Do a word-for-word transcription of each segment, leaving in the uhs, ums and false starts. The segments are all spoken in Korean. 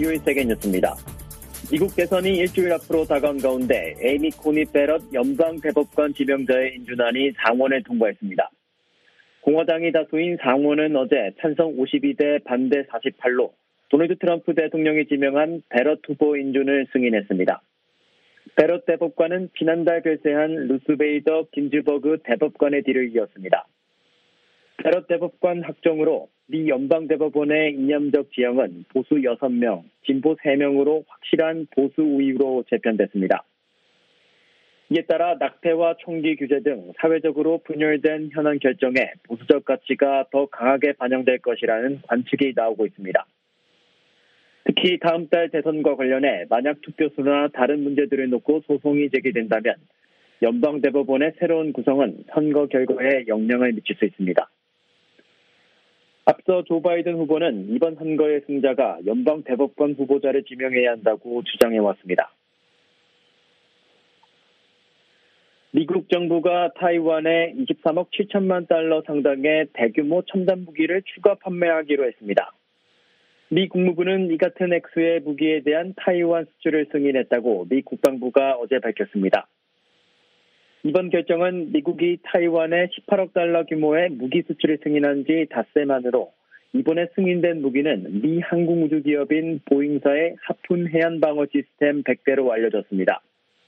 일요일 세계뉴스입니다. 미국 대선이 일주일 앞으로 다가온 가운데 에이미 코니 베럿 연방대법관 지명자의 인준안이 상원에 통과했습니다. 공화당이 다수인 상원은 어제 찬성 오십이 대 반대 사십팔로 도널드 트럼프 대통령이 지명한 베럿 후보 인준을 승인했습니다. 베럿 대법관은 지난달 별세한 루스 베이더 긴즈버그 대법관의 뒤를 이었습니다. 베럿 대법관 확정으로 미 연방대법원의 이념적 지형은 보수 여섯 명, 진보 세 명으로 확실한 보수 우위로 재편됐습니다. 이에 따라 낙태와 총기 규제 등 사회적으로 분열된 현안 결정에 보수적 가치가 더 강하게 반영될 것이라는 관측이 나오고 있습니다. 특히 다음 달 대선과 관련해 만약 투표수나 다른 문제들을 놓고 소송이 제기된다면 연방대법원의 새로운 구성은 선거 결과에 영향을 미칠 수 있습니다. 앞서 조 바이든 후보는 이번 선거의 승자가 연방대법관 후보자를 지명해야 한다고 주장해왔습니다. 미국 정부가 타이완에 이십삼억 칠천만 달러 상당의 대규모 첨단 무기를 추가 판매하기로 했습니다. 미 국무부는 이 같은 액수의 무기에 대한 타이완 수출을 승인했다고 미 국방부가 어제 밝혔습니다. 이번 결정은 미국이 타이완에 십팔억 달러 규모의 무기 수출을 승인한 지 닷새 만으로 이번에 승인된 무기는 미 항공우주기업인 보잉사의 하푼 해안방어 시스템 백 대로 알려졌습니다.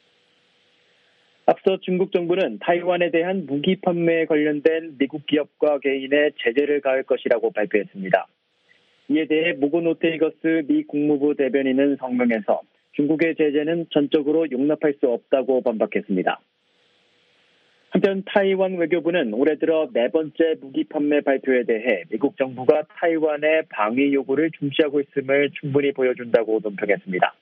앞서 중국 정부는 타이완에 대한 무기 판매에 관련된 미국 기업과 개인의 제재를 가할 것이라고 발표했습니다. 이에 대해 모건 오테이거스 미 국무부 대변인은 성명에서 중국의 제재는 전적으로 용납할 수 없다고 반박했습니다. 한편 타이완 외교부는 올해 들어 네 번째 무기 판매 발표에 대해 미국 정부가 타이완의 방위 요구를 중시하고 있음을 충분히 보여준다고 논평했습니다.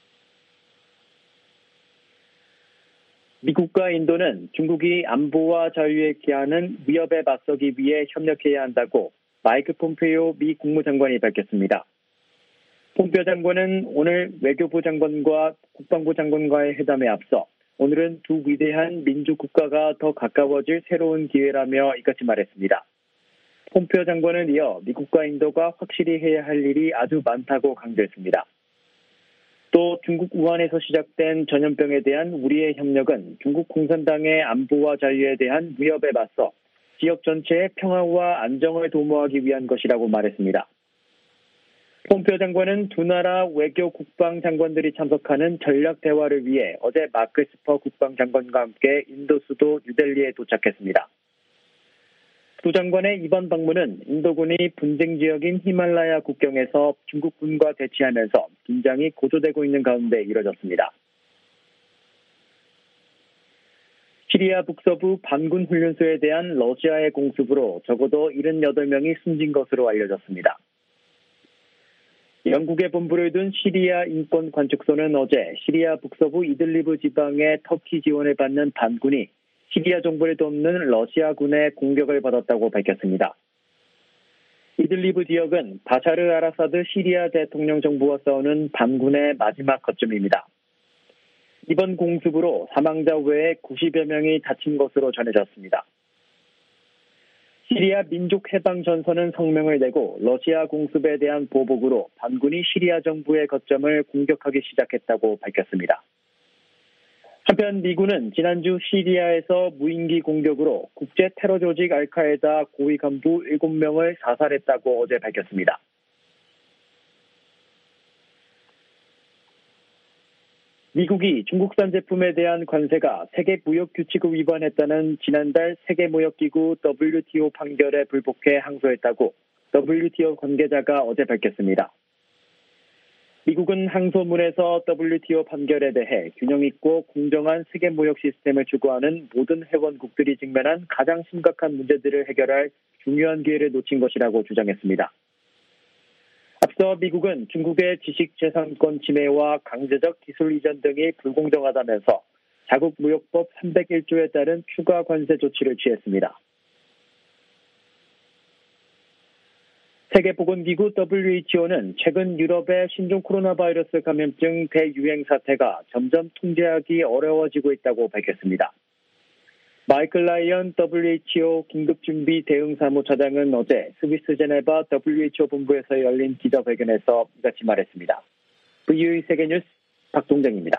미국과 인도는 중국이 안보와 자유에 기하는 위협에 맞서기 위해 협력해야 한다고 마이크 폼페이오 미 국무장관이 밝혔습니다. 폼페이오 장관은 오늘 외교부 장관과 국방부 장관과의 회담에 앞서 오늘은 두 위대한 민주 국가가 더 가까워질 새로운 기회라며 이같이 말했습니다. 폼페이오 장관은 이어 미국과 인도가 확실히 해야 할 일이 아주 많다고 강조했습니다. 또 중국 우한에서 시작된 전염병에 대한 우리의 협력은 중국 공산당의 안보와 자유에 대한 위협에 맞서 지역 전체의 평화와 안정을 도모하기 위한 것이라고 말했습니다. 폼페이오 장관은 두 나라 외교 국방 장관들이 참석하는 전략 대화를 위해 어제 마크 에스퍼 국방장관과 함께 인도 수도 뉴델리에 도착했습니다. 두 장관의 이번 방문은 인도군이 분쟁 지역인 히말라야 국경에서 중국군과 대치하면서 긴장이 고조되고 있는 가운데 이뤄졌습니다. 시리아 북서부 반군 훈련소에 대한 러시아의 공습으로 적어도 칠십팔 명이 숨진 것으로 알려졌습니다. 영국의 본부를 둔 시리아 인권관측소는 어제 시리아 북서부 이들리브 지방의 터키 지원을 받는 반군이 시리아 정부를 돕는 러시아군의 공격을 받았다고 밝혔습니다. 이들리브 지역은 바샤르 아라사드 시리아 대통령 정부와 싸우는 반군의 마지막 거점입니다. 이번 공습으로 사망자 외에 구십여 명이 다친 것으로 전해졌습니다. 시리아 민족해방전선은 성명을 내고 러시아 공습에 대한 보복으로 반군이 시리아 정부의 거점을 공격하기 시작했다고 밝혔습니다. 한편 미군은 지난주 시리아에서 무인기 공격으로 국제 테러 조직 알카에다 고위 간부 일곱 명을 사살했다고 어제 밝혔습니다. 미국이 중국산 제품에 대한 관세가 세계무역규칙을 위반했다는 지난달 세계무역기구 더블유티오 판결에 불복해 항소했다고 더블유티오 관계자가 어제 밝혔습니다. 미국은 항소문에서 더블유티오 판결에 대해 균형 있고 공정한 세계무역 시스템을 추구하는 모든 회원국들이 직면한 가장 심각한 문제들을 해결할 중요한 기회를 놓친 것이라고 주장했습니다. 앞서 미국은 중국의 지식재산권 침해와 강제적 기술 이전 등이 불공정하다면서 자국 무역법 삼백일 조에 따른 추가 관세 조치를 취했습니다. 세계보건기구 더블유에이치오는 최근 유럽의 신종 코로나 바이러스 감염증 대유행 사태가 점점 통제하기 어려워지고 있다고 밝혔습니다. 마이클 라이언 더블유에이치오 긴급준비 대응사무처장은 어제 스위스 제네바 더블유에이치오 본부에서 열린 기자회견에서 이같이 말했습니다. 브이오에이 세계뉴스 박동정입니다.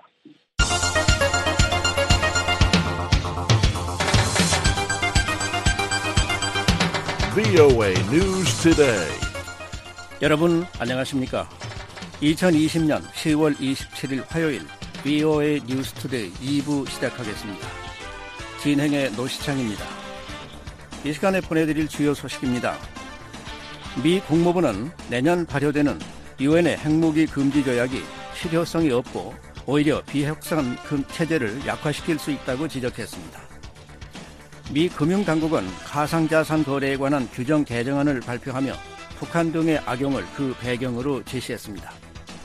브이오에이 News Today. 여러분 안녕하십니까? 이천이십년 시월 이십칠일 화요일 브이오에이 뉴스 투데이 이 부 시작하겠습니다. 진행의 노시창입니다. 이 시간에 보내드릴 주요 소식입니다. 미 국무부는 내년 발효되는 유엔의 핵무기 금지 조약이 실효성이 없고 오히려 비핵산 체제를 약화시킬 수 있다고 지적했습니다. 미 금융당국은 가상자산 거래에 관한 규정 개정안을 발표하며 북한 등의 악용을 그 배경으로 제시했습니다.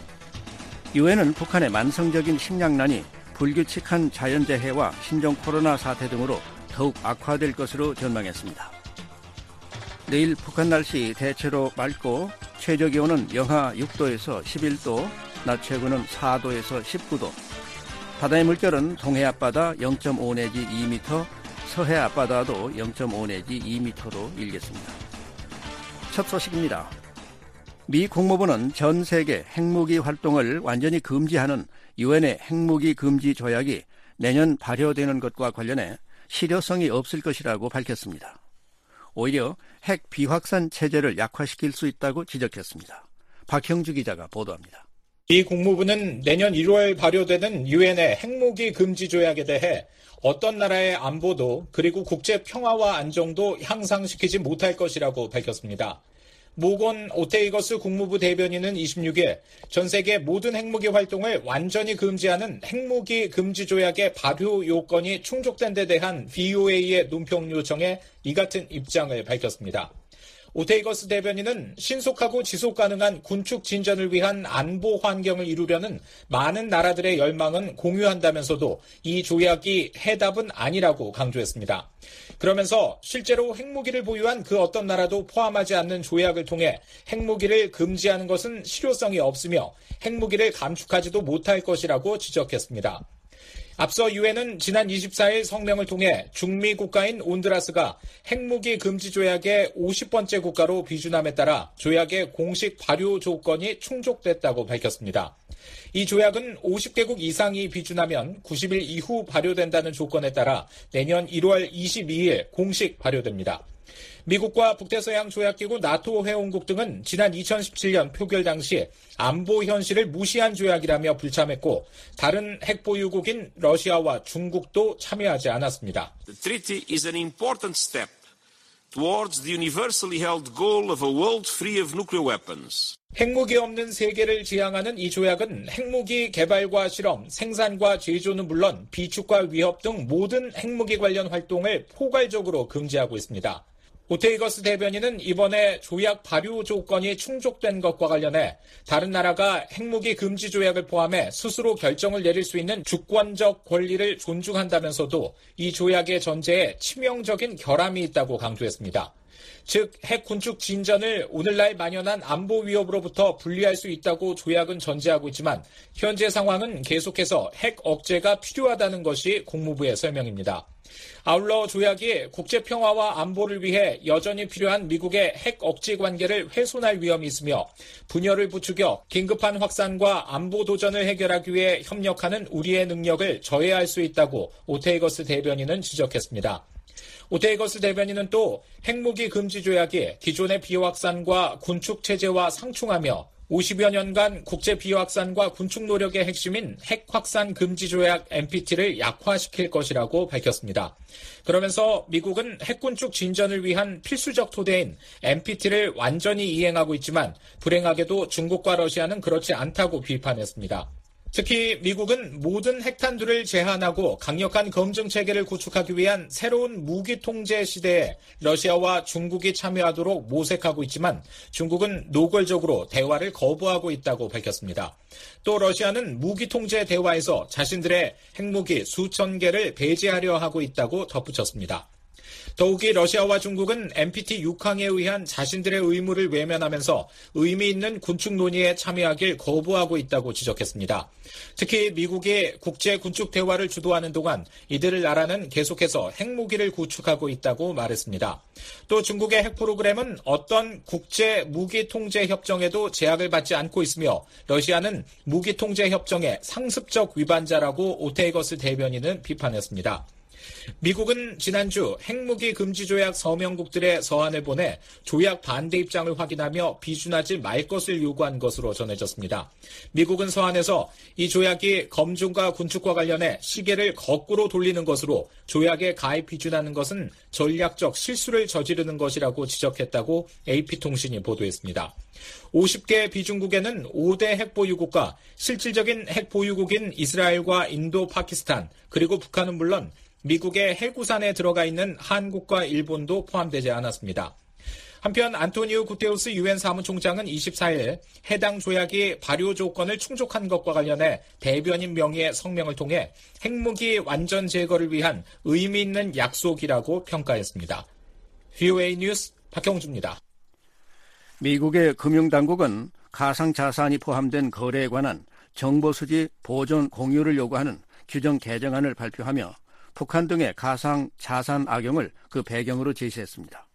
유엔은 북한의 만성적인 식량난이 불규칙한 자연재해와 신종 코로나 사태 등으로 더욱 악화될 것으로 전망했습니다. 내일 북한 날씨 대체로 맑고 최저기온은 영하 육 도에서 십일 도, 낮 최고는 사 도에서 십구 도, 바다의 물결은 동해 앞바다 영 점 오 내지 이 미터, 서해 앞바다도 영 점 오 내지 이 미터로 일겠습니다. 첫 소식입니다. 미 국무부는 전 세계 핵무기 활동을 완전히 금지하는 유엔의 핵무기 금지 조약이 내년 발효되는 것과 관련해 실효성이 없을 것이라고 밝혔습니다. 오히려 핵 비확산 체제를 약화시킬 수 있다고 지적했습니다. 박형주 기자가 보도합니다. 미 국무부는 내년 일월 발효되는 유엔의 핵무기 금지 조약에 대해 어떤 나라의 안보도 그리고 국제 평화와 안정도 향상시키지 못할 것이라고 밝혔습니다. 모건 오테이거스 국무부 대변인은 이십육일 전 세계 모든 핵무기 활동을 완전히 금지하는 핵무기 금지 조약의 발효 요건이 충족된 데 대한 브이오에이의 논평 요청에 이 같은 입장을 밝혔습니다. 오테이거스 대변인은 신속하고 지속 가능한 군축 진전을 위한 안보 환경을 이루려는 많은 나라들의 열망은 공유한다면서도 이 조약이 해답은 아니라고 강조했습니다. 그러면서 실제로 핵무기를 보유한 그 어떤 나라도 포함하지 않는 조약을 통해 핵무기를 금지하는 것은 실효성이 없으며 핵무기를 감축하지도 못할 것이라고 지적했습니다. 앞서 유엔은 지난 이십사일 성명을 통해 중미 국가인 온두라스가 핵무기 금지 조약의 오십 번째 국가로 비준함에 따라 조약의 공식 발효 조건이 충족됐다고 밝혔습니다. 이 조약은 오십 개국 이상이 비준하면 구십 일 이후 발효된다는 조건에 따라 내년 일월 이십이일 공식 발효됩니다. 미국과 북대서양 조약기구 나토 회원국 등은 지난 이천십칠년 표결 당시 안보 현실을 무시한 조약이라며 불참했고 다른 핵보유국인 러시아와 중국도 참여하지 않았습니다. The treaty is an important step towards the universally held goal of a world free of nuclear weapons. 핵무기 없는 세계를 지향하는 이 조약은 핵무기 개발과 실험, 생산과 제조는 물론 비축과 위협 등 모든 핵무기 관련 활동을 포괄적으로 금지하고 있습니다. 오테이거스 대변인은 이번에 조약 발효 조건이 충족된 것과 관련해 다른 나라가 핵무기 금지 조약을 포함해 스스로 결정을 내릴 수 있는 주권적 권리를 존중한다면서도 이 조약의 전제에 치명적인 결함이 있다고 강조했습니다. 즉, 핵 군축 진전을 오늘날 만연한 안보 위협으로부터 분리할 수 있다고 조약은 전제하고 있지만 현재 상황은 계속해서 핵 억제가 필요하다는 것이 국무부의 설명입니다. 아울러 조약이 국제 평화와 안보를 위해 여전히 필요한 미국의 핵 억제 관계를 훼손할 위험이 있으며 분열을 부추겨 긴급한 확산과 안보 도전을 해결하기 위해 협력하는 우리의 능력을 저해할 수 있다고 오테이거스 대변인은 지적했습니다. 오테이거스 대변인은 또 핵무기 금지 조약이 기존의 비확산과 군축 체제와 상충하며 오십여 년간 국제 비확산과 군축 노력의 핵심인 핵 확산 금지 조약 엠피티를 약화시킬 것이라고 밝혔습니다. 그러면서 미국은 핵 군축 진전을 위한 필수적 토대인 엠피티를 완전히 이행하고 있지만 불행하게도 중국과 러시아는 그렇지 않다고 비판했습니다. 특히 미국은 모든 핵탄두를 제한하고 강력한 검증 체계를 구축하기 위한 새로운 무기 통제 시대에 러시아와 중국이 참여하도록 모색하고 있지만 중국은 노골적으로 대화를 거부하고 있다고 밝혔습니다. 또 러시아는 무기 통제 대화에서 자신들의 핵무기 수천 개를 배제하려 하고 있다고 덧붙였습니다. 더욱이 러시아와 중국은 엔피티 육 항에 의한 자신들의 의무를 외면하면서 의미 있는 군축 논의에 참여하길 거부하고 있다고 지적했습니다. 특히 미국이 국제 군축 대화를 주도하는 동안 이들 나라는 계속해서 핵무기를 구축하고 있다고 말했습니다. 또 중국의 핵 프로그램은 어떤 국제 무기 통제 협정에도 제약을 받지 않고 있으며 러시아는 무기 통제 협정의 상습적 위반자라고 오테이거스 대변인은 비판했습니다. 미국은 지난주 핵무기 금지 조약 서명국들의 서한을 보내 조약 반대 입장을 확인하며 비준하지 말 것을 요구한 것으로 전해졌습니다. 미국은 서한에서 이 조약이 검증과 군축과 관련해 시계를 거꾸로 돌리는 것으로 조약에 가입 비준하는 것은 전략적 실수를 저지르는 것이라고 지적했다고 에이피통신이 보도했습니다. 오십 개 비중국에는 오 대 핵보유국과 실질적인 핵보유국인 이스라엘과 인도, 파키스탄, 그리고 북한은 물론 미국의 해구산에 들어가 있는 한국과 일본도 포함되지 않았습니다. 한편 안토니오 구테우스 유엔 사무총장은 이십사일 해당 조약이 발효 조건을 충족한 것과 관련해 대변인 명의의 성명을 통해 핵무기 완전 제거를 위한 의미 있는 약속이라고 평가했습니다. 브이오에이 뉴스 박형주입니다. 미국의 금융당국은 가상자산이 포함된 거래에 관한 정보수집 보존 공유를 요구하는 규정 개정안을 발표하며 북한 등의 가상자산 악용을 그 배경으로 제시했습니다.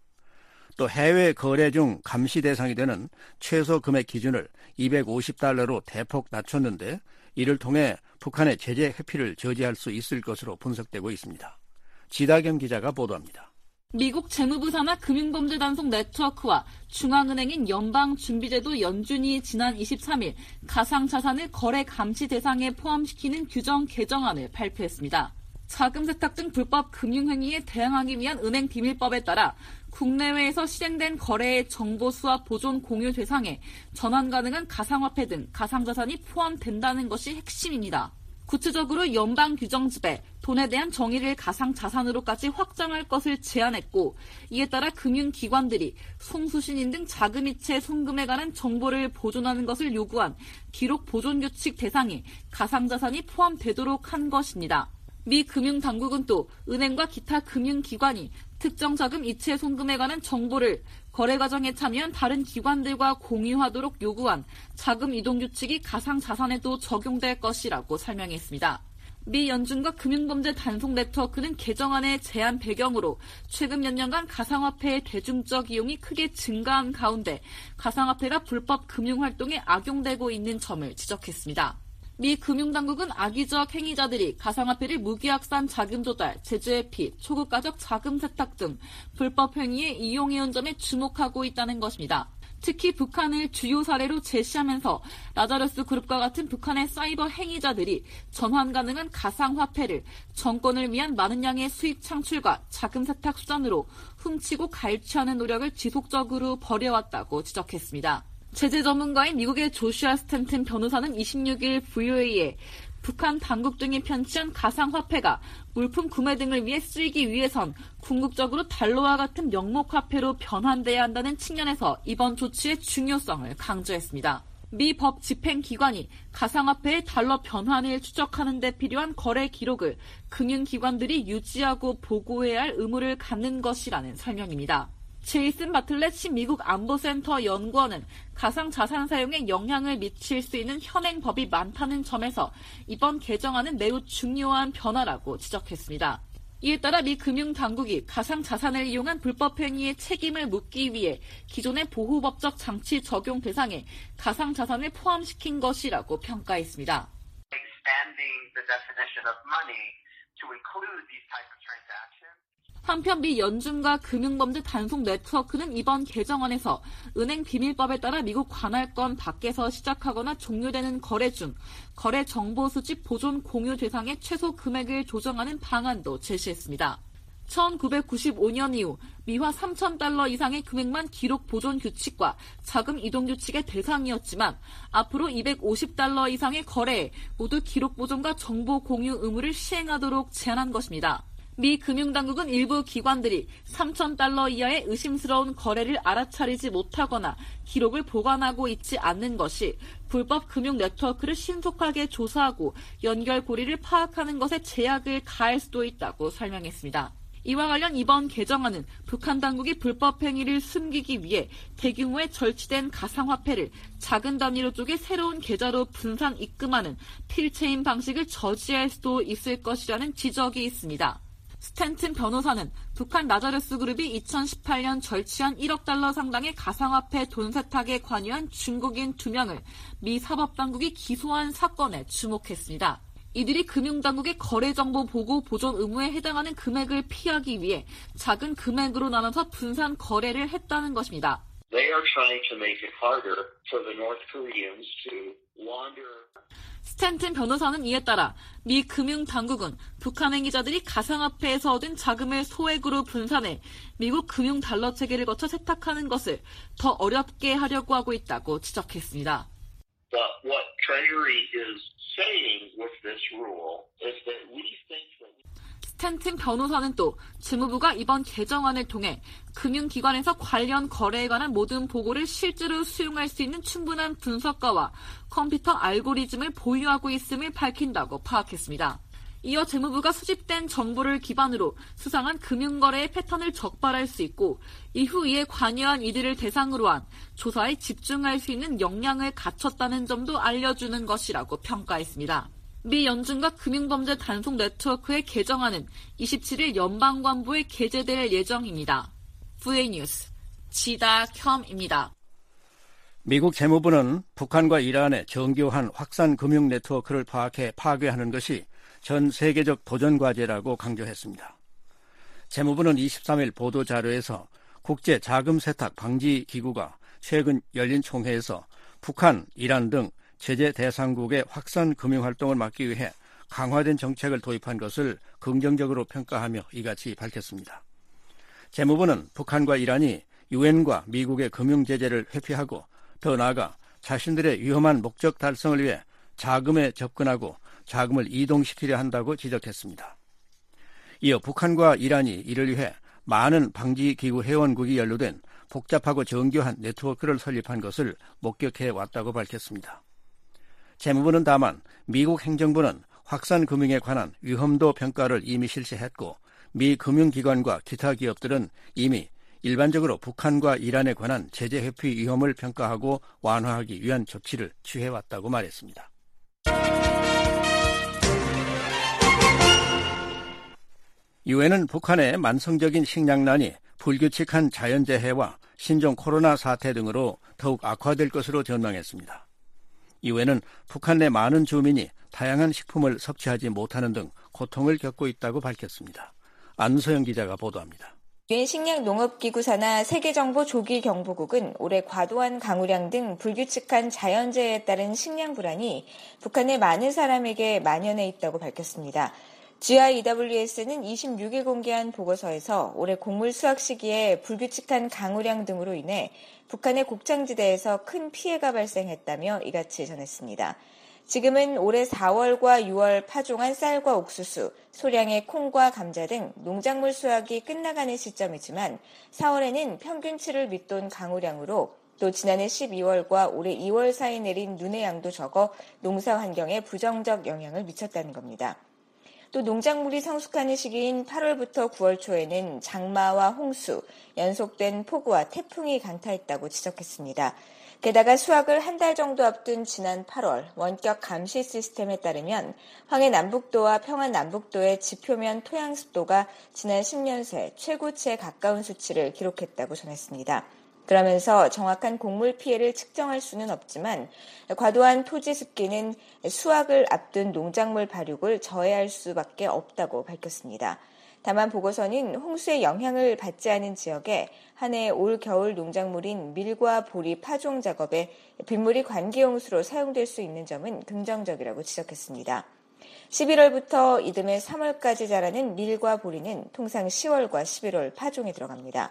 또 해외 거래 중 감시 대상이 되는 최소 금액 기준을 이백오십 달러로 대폭 낮췄는데 이를 통해 북한의 제재 회피를 저지할 수 있을 것으로 분석되고 있습니다. 지다겸 기자가 보도합니다. 미국 재무부 산하 금융범죄 단속 네트워크와 중앙은행인 연방준비제도 연준이 지난 이십삼일 가상자산을 거래 감시 대상에 포함시키는 규정 개정안을 발표했습니다. 자금 세탁 등 불법 금융행위에 대항하기 위한 은행 비밀법에 따라 국내외에서 실행된 거래의 정보 수합 보존 공유 대상에 전환 가능한 가상화폐 등 가상자산이 포함된다는 것이 핵심입니다. 구체적으로 연방규정집에 돈에 대한 정의를 가상자산으로까지 확장할 것을 제안했고 이에 따라 금융기관들이 송수신인 등 자금이체 송금에 관한 정보를 보존하는 것을 요구한 기록 보존 규칙 대상에 가상자산이 포함되도록 한 것입니다. 미 금융당국은 또 은행과 기타 금융기관이 특정 자금 이체 송금에 관한 정보를 거래 과정에 참여한 다른 기관들과 공유하도록 요구한 자금 이동 규칙이 가상자산에도 적용될 것이라고 설명했습니다. 미 연준과 금융범죄 단속 네트워크는 개정안의 제안 배경으로 최근 몇 년간 가상화폐의 대중적 이용이 크게 증가한 가운데 가상화폐가 불법 금융활동에 악용되고 있는 점을 지적했습니다. 미 금융당국은 악의적 행위자들이 가상화폐를 무기확산 자금 조달, 제재 회피, 초급가적 자금 세탁 등 불법 행위에 이용해온 점에 주목하고 있다는 것입니다. 특히 북한을 주요 사례로 제시하면서 라자루스 그룹과 같은 북한의 사이버 행위자들이 전환 가능한 가상화폐를 정권을 위한 많은 양의 수익 창출과 자금 세탁 수단으로 훔치고 갈취하는 노력을 지속적으로 벌여왔다고 지적했습니다. 제재 전문가인 미국의 조슈아 스탠튼 변호사는 이십육일 브이오에이에 북한 당국 등이 편취한 가상화폐가 물품 구매 등을 위해 쓰이기 위해선 궁극적으로 달러와 같은 명목화폐로 변환돼야 한다는 측면에서 이번 조치의 중요성을 강조했습니다. 미 법 집행기관이 가상화폐의 달러 변환을 추적하는 데 필요한 거래 기록을 금융기관들이 유지하고 보고해야 할 의무를 갖는 것이라는 설명입니다. 제이슨 바틀렛 미국 안보센터 연구원은 가상자산 사용에 영향을 미칠 수 있는 현행 법이 많다는 점에서 이번 개정안은 매우 중요한 변화라고 지적했습니다. 이에 따라 미 금융당국이 가상자산을 이용한 불법 행위의 책임을 묻기 위해 기존의 보호법적 장치 적용 대상에 가상자산을 포함시킨 것이라고 평가했습니다. 한편 미 연준과 금융범죄 단속 네트워크는 이번 개정안에서 은행 비밀법에 따라 미국 관할권 밖에서 시작하거나 종료되는 거래 중 거래 정보 수집 보존 공유 대상의 최소 금액을 조정하는 방안도 제시했습니다. 천구백구십오년 이후 미화 삼천 달러 이상의 금액만 기록 보존 규칙과 자금 이동 규칙의 대상이었지만 앞으로 이백오십 달러 이상의 거래에 모두 기록 보존과 정보 공유 의무를 시행하도록 제안한 것입니다. 미 금융당국은 일부 기관들이 삼천 달러 이하의 의심스러운 거래를 알아차리지 못하거나 기록을 보관하고 있지 않는 것이 불법 금융 네트워크를 신속하게 조사하고 연결고리를 파악하는 것에 제약을 가할 수도 있다고 설명했습니다. 이와 관련 이번 개정안은 북한 당국이 불법 행위를 숨기기 위해 대규모의 절취된 가상화폐를 작은 단위로 쪼개 새로운 계좌로 분산 입금하는 필체인 방식을 저지할 수도 있을 것이라는 지적이 있습니다. 스탠튼 변호사는 북한 라자르스 그룹이 이천십팔 년 절취한 일억 달러 상당의 가상화폐 돈 세탁에 관여한 중국인 두 명을 미 사법당국이 기소한 사건에 주목했습니다. 이들이 금융당국의 거래정보 보고 보존 의무에 해당하는 금액을 피하기 위해 작은 금액으로 나눠서 분산 거래를 했다는 것입니다. They are trying to make it harder for the North Koreans to launder. 스탠튼 변호사는 이에 따라 미 금융당국은 북한 행위자들이 가상화폐에서 얻은 자금을 소액으로 분산해 미국 금융 달러 체계를 거쳐 세탁하는 것을 더 어렵게 하려고 하고 있다고 지적했습니다. But what Treasury is saying with this rule is that we think that 스탠튼 변호사는 또 재무부가 이번 개정안을 통해 금융기관에서 관련 거래에 관한 모든 보고를 실제로 수용할 수 있는 충분한 분석가와 컴퓨터 알고리즘을 보유하고 있음을 밝힌다고 파악했습니다. 이어 재무부가 수집된 정보를 기반으로 수상한 금융거래의 패턴을 적발할 수 있고 이후 이에 관여한 이들을 대상으로 한 조사에 집중할 수 있는 역량을 갖췄다는 점도 알려주는 것이라고 평가했습니다. 미 연준과 금융범죄 단속 네트워크의 개정안은 이십칠 일 연방관부에 게재될 예정입니다. 브이오에이 뉴스 지다켬입니다. 미국 재무부는 북한과 이란의 정교한 확산 금융 네트워크를 파악해 파괴하는 것이 전 세계적 도전 과제라고 강조했습니다. 재무부는 이십삼 일 보도자료에서 국제 자금 세탁 방지 기구가 최근 열린 총회에서 북한, 이란 등 제재 대상국의 확산 금융활동을 막기 위해 강화된 정책을 도입한 것을 긍정적으로 평가하며 이같이 밝혔습니다. 재무부는 북한과 이란이 유엔과 미국의 금융 제재를 회피하고 더 나아가 자신들의 위험한 목적 달성을 위해 자금에 접근하고 자금을 이동시키려 한다고 지적했습니다. 이어 북한과 이란이 이를 위해 많은 방지기구 회원국이 연루된 복잡하고 정교한 네트워크를 설립한 것을 목격해 왔다고 밝혔습니다. 재무부는 다만 미국 행정부는 확산 금융에 관한 위험도 평가를 이미 실시했고 미 금융기관과 기타 기업들은 이미 일반적으로 북한과 이란에 관한 제재 회피 위험을 평가하고 완화하기 위한 조치를 취해왔다고 말했습니다. 유엔은 북한의 만성적인 식량난이 불규칙한 자연재해와 신종 코로나 사태 등으로 더욱 악화될 것으로 전망했습니다. 유엔은 북한 내 많은 주민이 다양한 식품을 섭취하지 못하는 등 고통을 겪고 있다고 밝혔습니다. 안소영 기자가 보도합니다. 유엔 식량농업기구 산하 세계정보조기경보국은 올해 과도한 강우량 등 불규칙한 자연재해에 따른 식량 불안이 북한의 많은 사람에게 만연해 있다고 밝혔습니다. 지아이더블유에스는 이십육 일 공개한 보고서에서 올해 곡물 수확 시기에 불규칙한 강우량 등으로 인해 북한의 곡창지대에서 큰 피해가 발생했다며 이같이 전했습니다. 지금은 올해 사월과 유월 파종한 쌀과 옥수수, 소량의 콩과 감자 등 농작물 수확이 끝나가는 시점이지만 사월에는 평균치를 밑돈 강우량으로 또 지난해 십이월과 올해 이월 사이 내린 눈의 양도 적어 농사 환경에 부정적 영향을 미쳤다는 겁니다. 또 농작물이 성숙하는 시기인 팔월부터 구월 초에는 장마와 홍수, 연속된 폭우와 태풍이 강타했다고 지적했습니다. 게다가 수확을 한 달 정도 앞둔 지난 팔월 원격 감시 시스템에 따르면 황해 남북도와 평안 남북도의 지표면 토양 습도가 지난 십 년 새 최고치에 가까운 수치를 기록했다고 전했습니다. 그러면서 정확한 곡물 피해를 측정할 수는 없지만 과도한 토지 습기는 수확을 앞둔 농작물 발육을 저해할 수밖에 없다고 밝혔습니다. 다만 보고서는 홍수의 영향을 받지 않은 지역에 한 해 올 겨울 농작물인 밀과 보리 파종 작업에 빗물이 관기용수로 사용될 수 있는 점은 긍정적이라고 지적했습니다. 십일월부터 이듬해 삼월까지 자라는 밀과 보리는 통상 시월과 십일월 파종에 들어갑니다.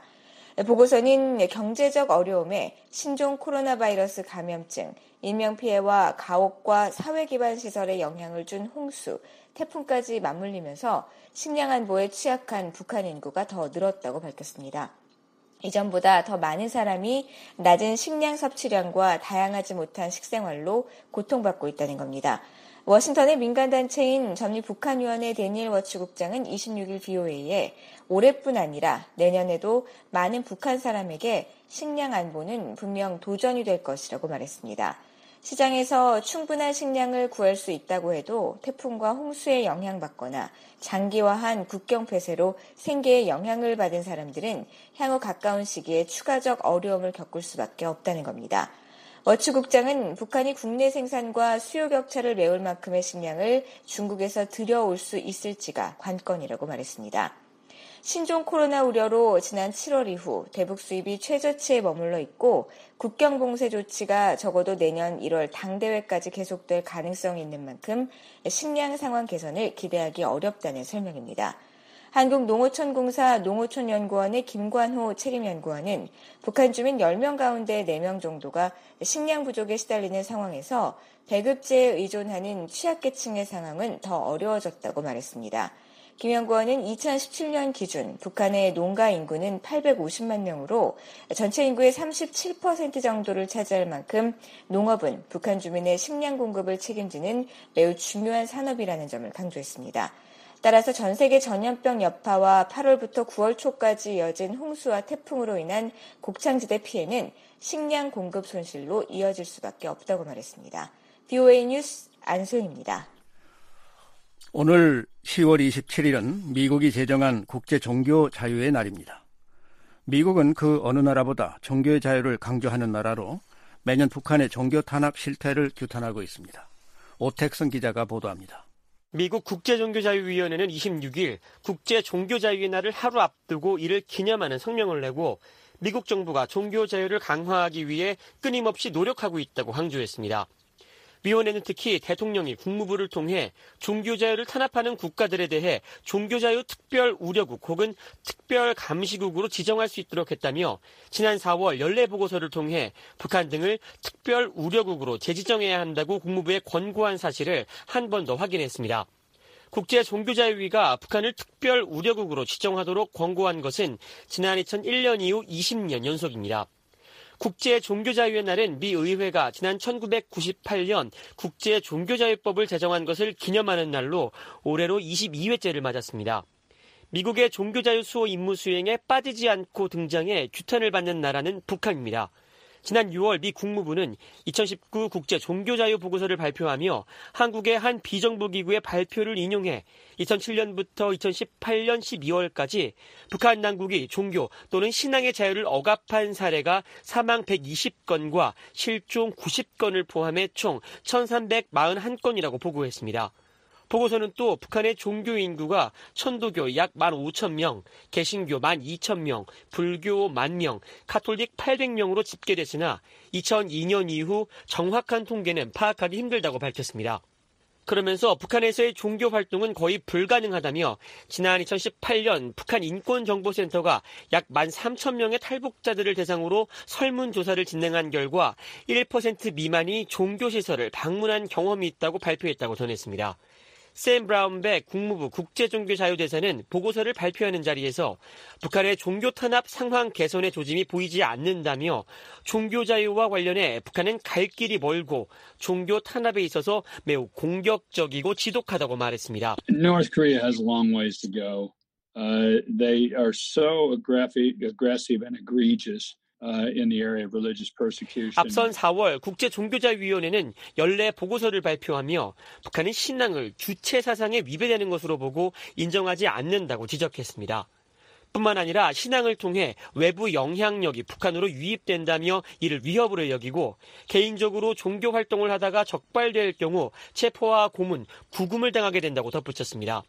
보고서는 경제적 어려움에 신종 코로나 바이러스 감염증, 인명피해와 가옥과 사회기반 시설에 영향을 준 홍수, 태풍까지 맞물리면서 식량 안보에 취약한 북한 인구가 더 늘었다고 밝혔습니다. 이전보다 더 많은 사람이 낮은 식량 섭취량과 다양하지 못한 식생활로 고통받고 있다는 겁니다. 워싱턴의 민간단체인 전미북한위원회 데니엘 워치 국장은 이십육 일 브이오에이에 올해뿐 아니라 내년에도 많은 북한 사람에게 식량 안보는 분명 도전이 될 것이라고 말했습니다. 시장에서 충분한 식량을 구할 수 있다고 해도 태풍과 홍수에 영향받거나 장기화한 국경 폐쇄로 생계에 영향을 받은 사람들은 향후 가까운 시기에 추가적 어려움을 겪을 수밖에 없다는 겁니다. 워치 국장은 북한이 국내 생산과 수요 격차를 메울 만큼의 식량을 중국에서 들여올 수 있을지가 관건이라고 말했습니다. 신종 코로나 우려로 지난 칠월 이후 대북 수입이 최저치에 머물러 있고 국경 봉쇄 조치가 적어도 내년 일월 당대회까지 계속될 가능성이 있는 만큼 식량 상황 개선을 기대하기 어렵다는 설명입니다. 한국농어촌공사 농어촌연구원의 김관호 책임연구원은 북한 주민 열 명 가운데 네 명 정도가 식량 부족에 시달리는 상황에서 배급제에 의존하는 취약계층의 상황은 더 어려워졌다고 말했습니다. 김 연구원은 이천십칠 년 기준 북한의 농가 인구는 팔백오십만 명으로 전체 인구의 삼십칠 퍼센트 정도를 차지할 만큼 농업은 북한 주민의 식량 공급을 책임지는 매우 중요한 산업이라는 점을 강조했습니다. 따라서 전 세계 전염병 여파와 팔월부터 구월 초까지 이어진 홍수와 태풍으로 인한 곡창지대 피해는 식량 공급 손실로 이어질 수밖에 없다고 말했습니다. 브이오에이 뉴스 안소영입니다. 오늘 시월 이십칠일은 미국이 제정한 국제 종교 자유의 날입니다. 미국은 그 어느 나라보다 종교의 자유를 강조하는 나라로 매년 북한의 종교 탄압 실태를 규탄하고 있습니다. 오택선 기자가 보도합니다. 미국 국제종교자유위원회는 이십육 일 국제종교자유의 날을 하루 앞두고 이를 기념하는 성명을 내고 미국 정부가 종교자유를 강화하기 위해 끊임없이 노력하고 있다고 강조했습니다. 위원회는 특히 대통령이 국무부를 통해 종교자유를 탄압하는 국가들에 대해 종교자유 특별 우려국 혹은 특별 감시국으로 지정할 수 있도록 했다며 지난 사월 연례 보고서를 통해 북한 등을 특별 우려국으로 재지정해야 한다고 국무부에 권고한 사실을 한 번 더 확인했습니다. 국제종교자유위가 북한을 특별 우려국으로 지정하도록 권고한 것은 지난 이천일 년 이후 이십 년 연속입니다. 국제종교자유의 날은 미 의회가 지난 천구백구십팔 년 국제종교자유법을 제정한 것을 기념하는 날로 올해로 이십이 회째를 맞았습니다. 미국의 종교자유 수호 임무 수행에 빠지지 않고 등장해 규탄을 받는 나라는 북한입니다. 지난 유월 미 국무부는 이천십구 국제종교자유 보고서를 발표하며 한국의 한 비정부기구의 발표를 인용해 이천칠 년부터 이천십팔 년 십이월까지 북한 당국이 종교 또는 신앙의 자유를 억압한 사례가 사망 백이십 건과 실종 구십 건을 포함해 총 천삼백사십일 건이라고 보고했습니다. 보고서는 또 북한의 종교 인구가 천도교 약 만 오천 명, 개신교 만 이천 명, 불교 만 명, 가톨릭 팔백 명으로 집계됐으나 이천이 년 이후 정확한 통계는 파악하기 힘들다고 밝혔습니다. 그러면서 북한에서의 종교 활동은 거의 불가능하다며 지난 이천십팔 년 북한 인권정보센터가 약 만 삼천 명의 탈북자들을 대상으로 설문조사를 진행한 결과 일 퍼센트 미만이 종교시설을 방문한 경험이 있다고 발표했다고 전했습니다. 샘 브라운백 국무부 국제종교자유대사는 보고서를 발표하는 자리에서 북한의 종교 탄압 상황 개선의 조짐이 보이지 않는다며 종교자유와 관련해 북한은 갈 길이 멀고 종교 탄압에 있어서 매우 공격적이고 지독하다고 말했습니다. North Korea has long ways to go. Uh, they are so aggressive, aggressive and egregious. In the area of religious persecution. 앞선 사월 국제종교자유위원회는 연례 보고서를 발표하며 북한은 신앙을 주체 사상에 위배되는 것으로 보고 인정하지 않는다고 지적했습니다. 뿐만 아니라 신앙을 통해 외부 영향력이 북한으로 유입된다며 이를 위협으로 여기고 개인적으로 종교 활동을 하다가 적발될 경우 체포와 고문, 구금을 당하게 된다고 덧붙였습니다.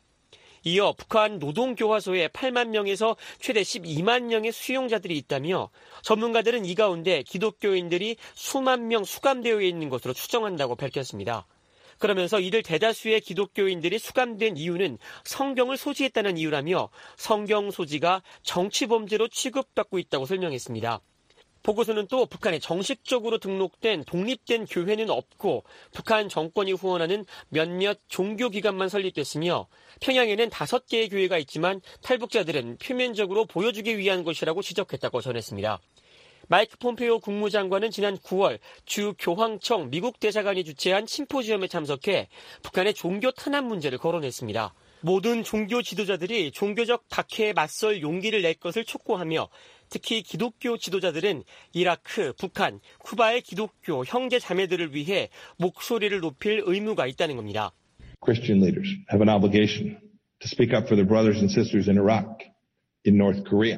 이어 북한 노동교화소에 팔만 명에서 최대 십이만 명의 수용자들이 있다며 전문가들은 이 가운데 기독교인들이 수만 명 수감되어 있는 것으로 추정한다고 밝혔습니다. 그러면서 이들 대다수의 기독교인들이 수감된 이유는 성경을 소지했다는 이유라며 성경 소지가 정치범죄로 취급받고 있다고 설명했습니다. 보고서는 또 북한에 정식적으로 등록된 독립된 교회는 없고 북한 정권이 후원하는 몇몇 종교기관만 설립됐으며 평양에는 다섯 개의 교회가 있지만 탈북자들은 표면적으로 보여주기 위한 것이라고 지적했다고 전했습니다. 마이크 폼페이오 국무장관은 지난 구월 주 교황청 미국 대사관이 주최한 심포지엄에 참석해 북한의 종교 탄압 문제를 거론했습니다. 모든 종교 지도자들이 종교적 박해에 맞설 용기를 낼 것을 촉구하며 특히 기독교 지도자들은 이라크, 북한, 쿠바의 기독교 형제 자매들을 위해 목소리를 높일 의무가 있다는 겁니다. Christian leaders have an obligation to speak up for their brothers and sisters in Iraq, in North Korea.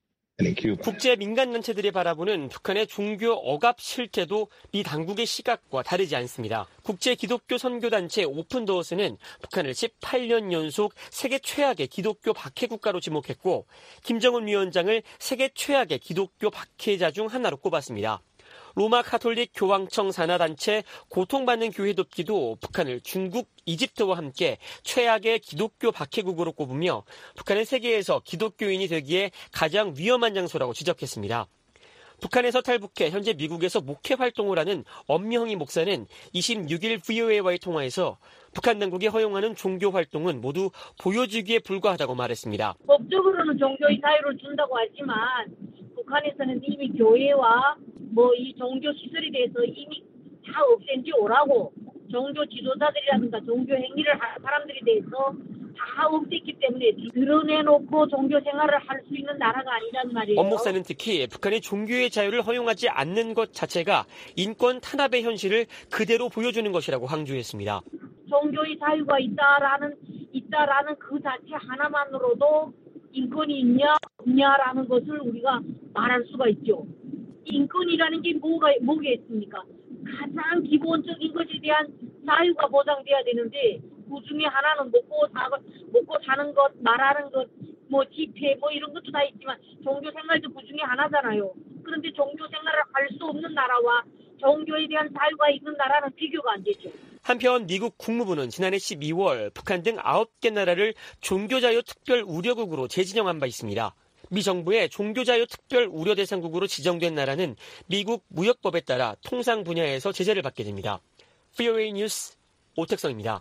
국제 민간단체들이 바라보는 북한의 종교 억압 실태도 미 당국의 시각과 다르지 않습니다. 국제 기독교 선교단체 오픈도어스는 북한을 십팔 년 연속 세계 최악의 기독교 박해 국가로 지목했고 김정은 위원장을 세계 최악의 기독교 박해자 중 하나로 꼽았습니다. 로마 카톨릭 교황청 산하단체 고통받는 교회 돕기도 북한을 중국, 이집트와 함께 최악의 기독교 박해국으로 꼽으며 북한은 세계에서 기독교인이 되기에 가장 위험한 장소라고 지적했습니다. 북한에서 탈북해 현재 미국에서 목회 활동을 하는 엄명희 목사는 이십육 일 브이오에이와의 통화에서 북한 당국이 허용하는 종교 활동은 모두 보여주기에 불과하다고 말했습니다. 법적으로는 종교의 자유를 준다고 하지만 북한에서는 이미 교회와 뭐 이 종교 시설에 대해서 이미 다 없앤 지 오라고 종교 지도자들이라든가 종교 행위를 하는 사람들에 대해서 다 없앴기 때문에 드러내놓고 종교 생활을 할 수 있는 나라가 아니란 말이에요. 엄 목사는 특히 북한의 종교의 자유를 허용하지 않는 것 자체가 인권 탄압의 현실을 그대로 보여주는 것이라고 강조했습니다. 종교의 자유가 있다라는 있다라는 그 자체 하나만으로도 인권이 있냐 없냐라는 것을 우리가 말할 수가 있죠. 인권이라는 게 뭐가 뭐겠습니까? 가장 기본적인 것에 대한 자유가 보장돼야 되는데 그 중에 하나는 먹고 사 먹고 사는 것, 말하는 것, 뭐 집회 뭐 이런 것도 다 있지만 종교 생활도 그 중에 하나잖아요. 그런데 종교 생활을 할 수 없는 나라와 종교에 대한 자유가 있는 나라는 비교가 안 되죠. 한편 미국 국무부는 지난해 십이월 북한 등 아홉 개 나라를 종교자유 특별 우려국으로 재지정한 바 있습니다. 미 정부의 종교자유 특별 우려 대상국으로 지정된 나라는 미국 무역법에 따라 통상 분야에서 제재를 받게 됩니다. 브이오에이 뉴스 오택성입니다.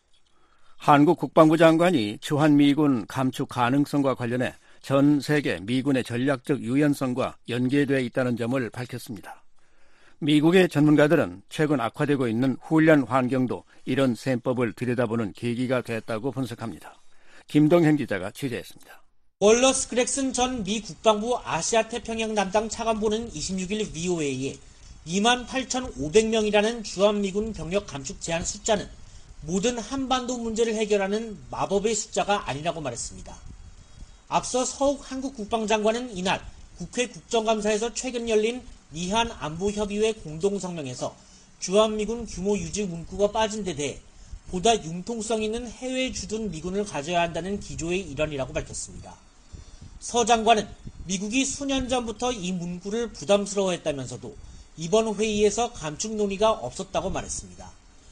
한국 국방부 장관이 주한미군 감축 가능성과 관련해 전 세계 미군의 전략적 유연성과 연계되어 있다는 점을 밝혔습니다. 미국의 전문가들은 최근 악화되고 있는 훈련 환경도 이런 셈법을 들여다보는 계기가 됐다고 분석합니다. 김동현 기자가 취재했습니다. 월러스 그렉슨 전 미 국방부 아시아 태평양 담당 차관보는 이십육 일 브이오에이에 이만 팔천오백 명이라는 주한미군 병력 감축 제한 숫자는 모든 한반도 문제를 해결하는 마법의 숫자가 아니라고 말했습니다. 앞서 서욱 한국 국방장관은 이날 국회 국정감사에서 최근 열린 미한 안보협의회 공동성명에서 주한미군 규모 유지 문구가 빠진 데 대해 보다 융통성 있는 해외 주둔 미군을 가져야 한다는 기조의 일환이라고 밝혔습니다. 서 장관은 미국이 수년 전부터 이 문구를 부담스러워했다면서도 이번 회의에서 감축 논의가 없었다고 말했습니다.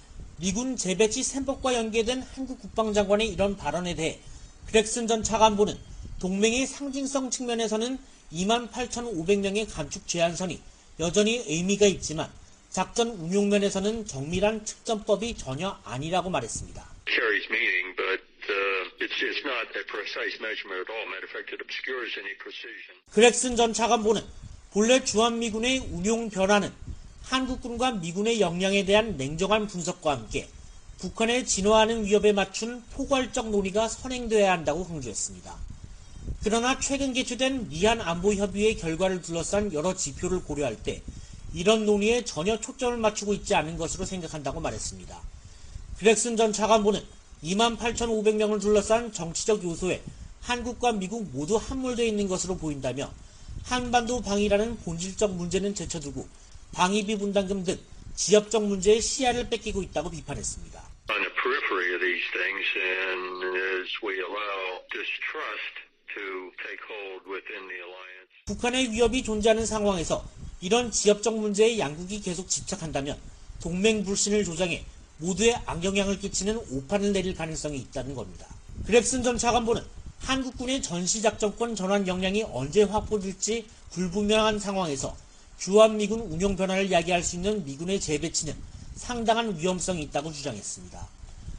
미군 재배치 셈법과 연계된 한국 국방장관의 이런 발언에 대해 그렉슨 전 차관보는 동맹의 상징성 측면에서는 이만 팔천오백 명의 감축 제한선이 여전히 의미가 있지만 작전 운용 면에서는 정밀한 측정법이 전혀 아니라고 말했습니다. Carries meaning, but uh, it's, it's not a precise measurement at all. Matter of fact, it obscures any precision. 그렉슨 전 차관보는 본래 주한미군의 운용 변화는 한국군과 미군의 역량에 대한 냉정한 분석과 함께 북한의 진화하는 위협에 맞춘 포괄적 논의가 선행돼야 한다고 강조했습니다. 그러나 최근 개최된 미한 안보협의회 결과를 둘러싼 여러 지표를 고려할 때 이런 논의에 전혀 초점을 맞추고 있지 않은 것으로 생각한다고 말했습니다. 그렉슨 전 차관보는 이만 팔천오백 명을 둘러싼 정치적 요소에 한국과 미국 모두 함몰되어 있는 것으로 보인다며 한반도 방위라는 본질적 문제는 제쳐두고 방위비 분담금 등 지역적 문제에 시야를 뺏기고 있다고 비판했습니다. On the periphery of these things, and as we allow distrust to take hold within the alliance. 북한의 위협이 존재하는 상황에서 이런 지역적 문제에 양국이 계속 집착한다면 동맹 불신을 조장해 모두에 악영향을 끼치는 오판을 내릴 가능성이 있다는 겁니다. 그렉슨 전 차관보는 한국군의 전시작전권 전환 역량이 언제 확보될지 불분명한 상황에서 주한미군 운용 변화를 야기할 수 있는 미군의 재배치는 상당한 위험성이 있다고 주장했습니다.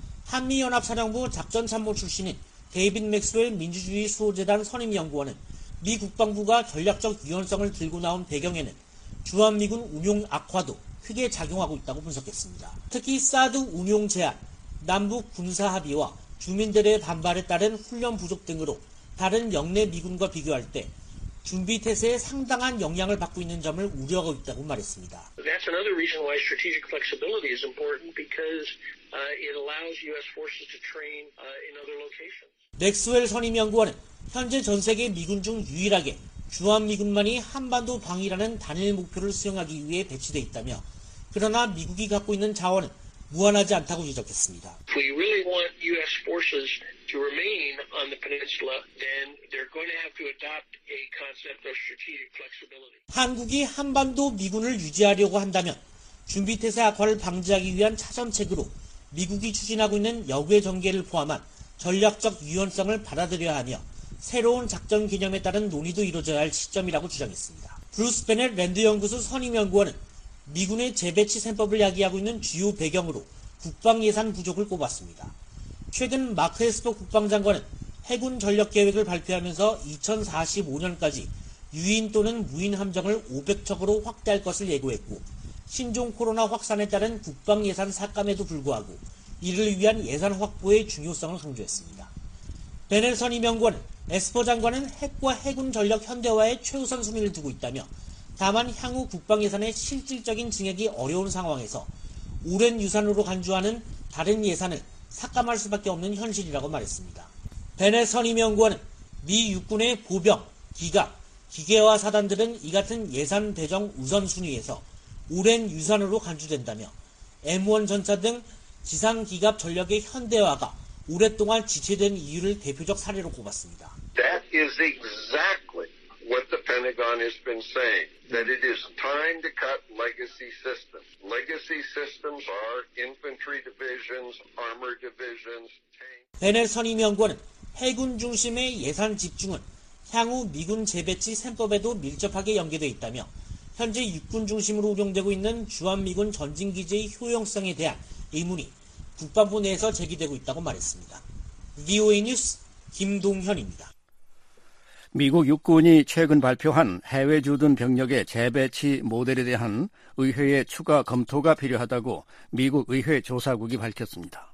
한미연합사령부 작전참모 출신인 데이빗 맥스웰 민주주의 수호재단 선임연구원은 미 국방부가 전략적 유연성을 들고 나온 배경에는 주한미군 운용 악화도 크게 작용하고 있다고 분석했습니다. 특히 사드 운용 제한, 남북 군사 합의와 주민들의 반발에 따른 훈련 부족 등으로 다른 영내 미군과 비교할 때 준비 태세에 상당한 영향을 받고 있는 점을 우려하고 있다고 말했습니다. That's another reason why strategic flexibility is important because uh, it allows U S forces to train uh, in other locations. 맥스웰 선임연구원은 현재 전 세계 미군 중 유일하게 주한미군만이 한반도 방위라는 단일 목표를 수행하기 위해 배치돼 있다며 그러나 미국이 갖고 있는 자원은 무한하지 않다고 지적했습니다. If we really want U S forces to remain on the peninsula, then they're going to have to adopt a concept of strategic flexibility. 한국이 한반도 미군을 유지하려고 한다면 준비태세 악화를 방지하기 위한 차선책으로 미국이 추진하고 있는 역외 전개를 포함한 전략적 유연성을 받아들여야 하며 새로운 작전 개념에 따른 논의도 이루어져야 할 시점이라고 주장했습니다. 브루스 베넷 랜드 연구소 선임연구원은 미군의 재배치 셈법을 야기하고 있는 주요 배경으로 국방 예산 부족을 꼽았습니다. 최근 마크 에스퍼 국방장관은 해군 전력 계획을 발표하면서 이천사십오 년까지 유인 또는 무인 함정을 오백 척으로 확대할 것을 예고했고 신종 코로나 확산에 따른 국방 예산 삭감에도 불구하고 이를 위한 예산 확보의 중요성을 강조했습니다. 베넬 선임연구원은 에스퍼 장관은 핵과 해군 전력 현대화에 최우선 순위를 두고 있다며 다만 향후 국방 예산의 실질적인 증액이 어려운 상황에서 오랜 유산으로 간주하는 다른 예산을 삭감할 수밖에 없는 현실이라고 말했습니다. 베넬 선임연구원은 미 육군의 보병, 기갑, 기계화 사단들은 이 같은 예산 배정 우선순위에서 오랜 유산으로 간주된다며 엠 원 전차 등 지상기갑 전력의 현대화가 오랫동안 지체된 이유를 대표적 사례로 꼽았습니다. That is exactly what the Pentagon has been saying, that it is time to cut legacy systems. Legacy systems are infantry divisions, armor divisions, tanks. 베넬 선임연구원은 해군 중심의 예산 집중은 향후 미군 재배치 셈법에도 밀접하게 연계되어 있다며 현재 육군 중심으로 운영되고 있는 주한미군 전진기지의 효용성에 대한 의문이 국방부 내에서 제기되고 있다고 말했습니다. 브이오에이 뉴스 김동현입니다. 미국 육군이 최근 발표한 해외 주둔 병력의 재배치 모델에 대한 의회의 추가 검토가 필요하다고 미국 의회 조사국이 밝혔습니다.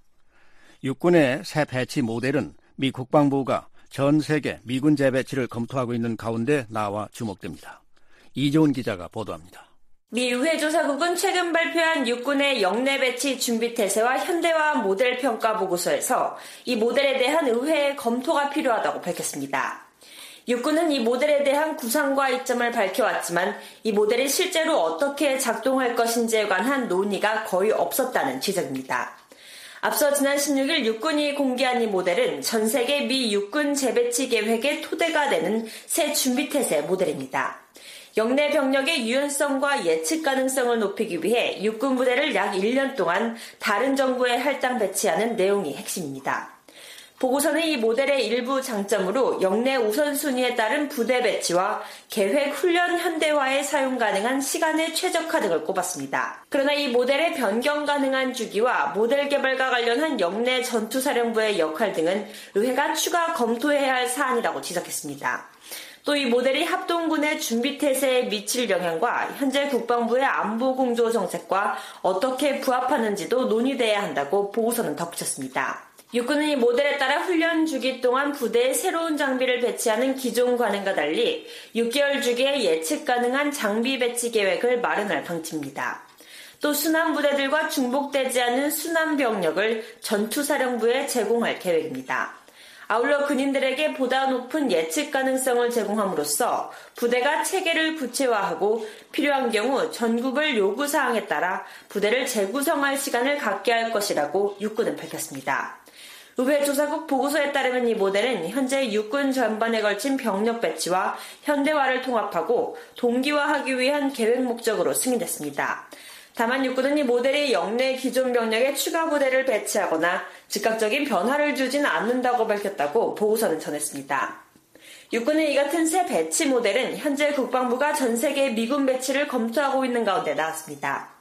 육군의 새 배치 모델은 미 국방부가 전 세계 미군 재배치를 검토하고 있는 가운데 나와 주목됩니다. 이재훈 기자가 보도합니다. 미 의회 조사국은 최근 발표한 육군의 영내 배치 준비 태세와 현대화 모델 평가 보고서에서 이 모델에 대한 의회의 검토가 필요하다고 밝혔습니다. 육군은 이 모델에 대한 구상과 이점을 밝혀왔지만 이 모델이 실제로 어떻게 작동할 것인지에 관한 논의가 거의 없었다는 지적입니다. 앞서 지난 십육 일 육군이 공개한 이 모델은 전 세계 미 육군 재배치 계획의 토대가 되는 새 준비태세 모델입니다. 영내 병력의 유연성과 예측 가능성을 높이기 위해 육군 부대를 약 일 년 동안 다른 정부에 할당 배치하는 내용이 핵심입니다. 보고서는 이 모델의 일부 장점으로 영내 우선순위에 따른 부대 배치와 계획 훈련 현대화에 사용 가능한 시간의 최적화 등을 꼽았습니다. 그러나 이 모델의 변경 가능한 주기와 모델 개발과 관련한 영내 전투사령부의 역할 등은 의회가 추가 검토해야 할 사안이라고 지적했습니다. 또 이 모델이 합동군의 준비태세에 미칠 영향과 현재 국방부의 안보공조 정책과 어떻게 부합하는지도 논의돼야 한다고 보고서는 덧붙였습니다. 육군은 이 모델에 따라 훈련 주기 동안 부대에 새로운 장비를 배치하는 기존 관행과 달리 육 개월 주기의 예측 가능한 장비 배치 계획을 마련할 방침입니다. 또 순환 부대들과 중복되지 않은 순환 병력을 전투사령부에 제공할 계획입니다. 아울러 군인들에게 보다 높은 예측 가능성을 제공함으로써 부대가 체계를 구체화하고 필요한 경우 전국을 요구사항에 따라 부대를 재구성할 시간을 갖게 할 것이라고 육군은 밝혔습니다. 의회 조사국 보고서에 따르면 이 모델은 현재 육군 전반에 걸친 병력 배치와 현대화를 통합하고 동기화하기 위한 계획 목적으로 승인됐습니다. 다만 육군은 이 모델이 영내 기존 병력에 추가 부대를 배치하거나 즉각적인 변화를 주지는 않는다고 밝혔다고 보고서는 전했습니다. 육군의 이 같은 새 배치 모델은 현재 국방부가 전 세계 미군 배치를 검토하고 있는 가운데 나왔습니다.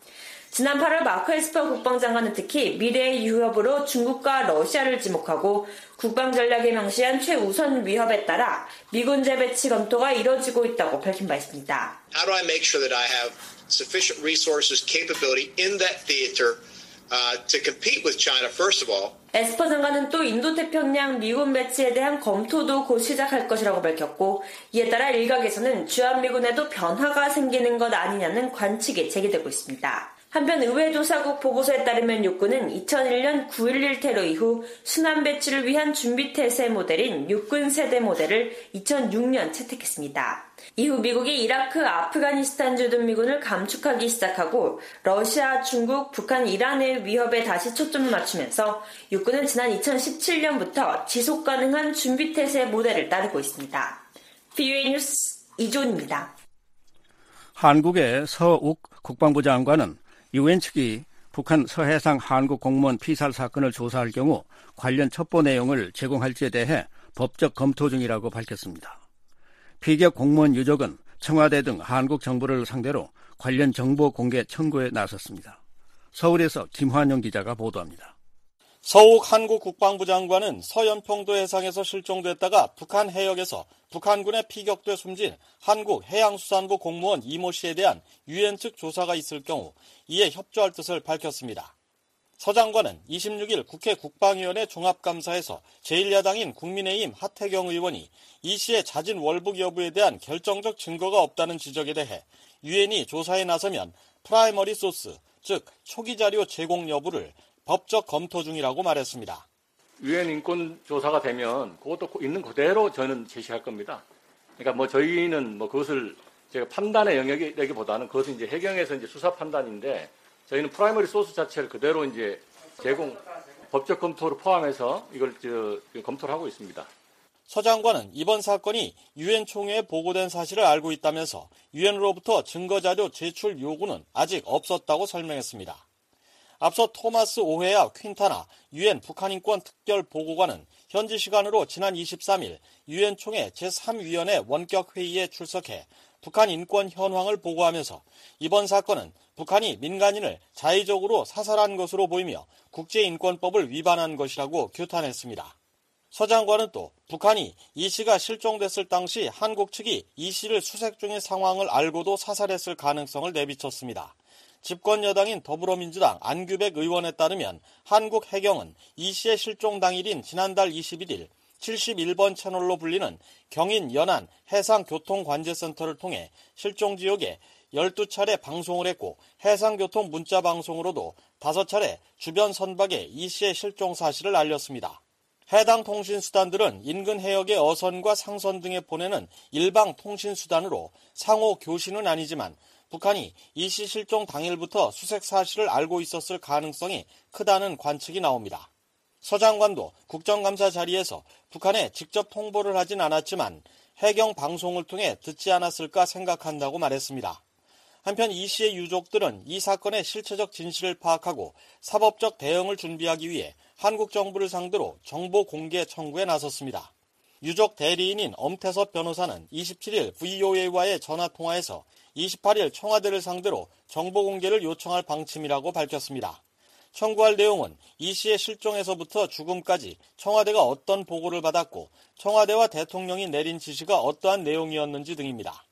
지난 팔월 마크 에스퍼 국방장관은 특히 미래의 유협으로 중국과 러시아를 지목하고 국방 전략에 명시한 최우선 위협에 따라 미군 재배치 검토가 이뤄지고 있다고 밝힌 바 있습니다. How do I make sure that I have sufficient resources, capability in that theater uh, to compete with China, first of all? 에스퍼 장관은 또 인도태평양 미군 배치에 대한 검토도 곧 시작할 것이라고 밝혔고 이에 따라 일각에서는 주한미군에도 변화가 생기는 것 아니냐는 관측이 제기되고 있습니다. 한편 의회조사국 보고서에 따르면 육군은 이천일 년 구일일 테러 이후 순환 배치를 위한 준비태세 모델인 육군 세대 모델을 이천육 년 채택했습니다. 이후 미국이 이라크, 아프가니스탄 주둔 미군을 감축하기 시작하고 러시아, 중국, 북한, 이란의 위협에 다시 초점을 맞추면서 육군은 지난 이천십칠 년부터 지속가능한 준비태세 모델을 따르고 있습니다. 비오에이 뉴스 이존입니다. 한국의 서욱 국방부 장관은 유엔 측이 북한 서해상 한국 공무원 피살 사건을 조사할 경우 관련 첩보 내용을 제공할지에 대해 법적 검토 중이라고 밝혔습니다. 피격 공무원 유족은 청와대 등 한국 정부를 상대로 관련 정보 공개 청구에 나섰습니다. 서울에서 김환영 기자가 보도합니다. 서욱 한국 국방부 장관은 서연평도 해상에서 실종됐다가 북한 해역에서 북한군에 피격돼 숨진 한국 해양수산부 공무원 이모 씨에 대한 유엔 측 조사가 있을 경우 이에 협조할 뜻을 밝혔습니다. 서 장관은 이십육 일 국회 국방위원회 종합감사에서 제일 야당인 국민의힘 하태경 의원이 이 씨의 자진 월북 여부에 대한 결정적 증거가 없다는 지적에 대해 유엔이 조사에 나서면 프라이머리 소스, 즉 초기 자료 제공 여부를 법적 검토 중이라고 말했습니다. 유엔 인권 조사가 되면 그것도 있는 그대로 저는 제시할 겁니다. 그러니까 뭐 저희는 뭐 그것을 제가 판단의 영역이라기보다는 그것은 이제 해경에서 이제 수사 판단인데 저희는 프라이머리 소스 자체를 그대로 이제 제공 법적 검토를 포함해서 이걸 저, 검토를 하고 있습니다. 서 장관은 이번 사건이 유엔 총회에 보고된 사실을 알고 있다면서 유엔으로부터 증거자료 제출 요구는 아직 없었다고 설명했습니다. 앞서 토마스 오헤아 퀸타나 유엔 북한인권 특별보고관은 현지 시간으로 지난 이십삼 일 유엔 총회 제삼 위원회 원격 회의에 출석해 북한 인권 현황을 보고하면서 이번 사건은 북한이 민간인을 자의적으로 사살한 것으로 보이며 국제인권법을 위반한 것이라고 규탄했습니다. 서 장관은 또 북한이 이 씨가 실종됐을 당시 한국 측이 이 씨를 수색 중인 상황을 알고도 사살했을 가능성을 내비쳤습니다. 집권 여당인 더불어민주당 안규백 의원에 따르면 한국 해경은 이 씨의 실종 당일인 지난달 이십일 일 칠십일 번 채널로 불리는 경인 연안 해상교통관제센터를 통해 실종 지역에 열두 차례 방송을 했고 해상교통 문자 방송으로도 다섯 차례 주변 선박에 이 씨의 실종 사실을 알렸습니다. 해당 통신수단들은 인근 해역의 어선과 상선 등에 보내는 일방 통신수단으로 상호 교신은 아니지만 북한이 이 씨 실종 당일부터 수색 사실을 알고 있었을 가능성이 크다는 관측이 나옵니다. 서 장관도 국정감사 자리에서 북한에 직접 통보를 하진 않았지만 해경 방송을 통해 듣지 않았을까 생각한다고 말했습니다. 한편 이 씨의 유족들은 이 사건의 실체적 진실을 파악하고 사법적 대응을 준비하기 위해 한국 정부를 상대로 정보 공개 청구에 나섰습니다. 유족 대리인인 엄태섭 변호사는 이십칠 일 브이오에이와의 전화통화에서 이십팔 일 청와대를 상대로 정보 공개를 요청할 방침이라고 밝혔습니다. 청구할 내용은 이 씨의 실종에서부터 죽음까지 청와대가 어떤 보고를 받았고 청와대와 대통령이 내린 지시가 어떠한 내용이었는지 등입니다.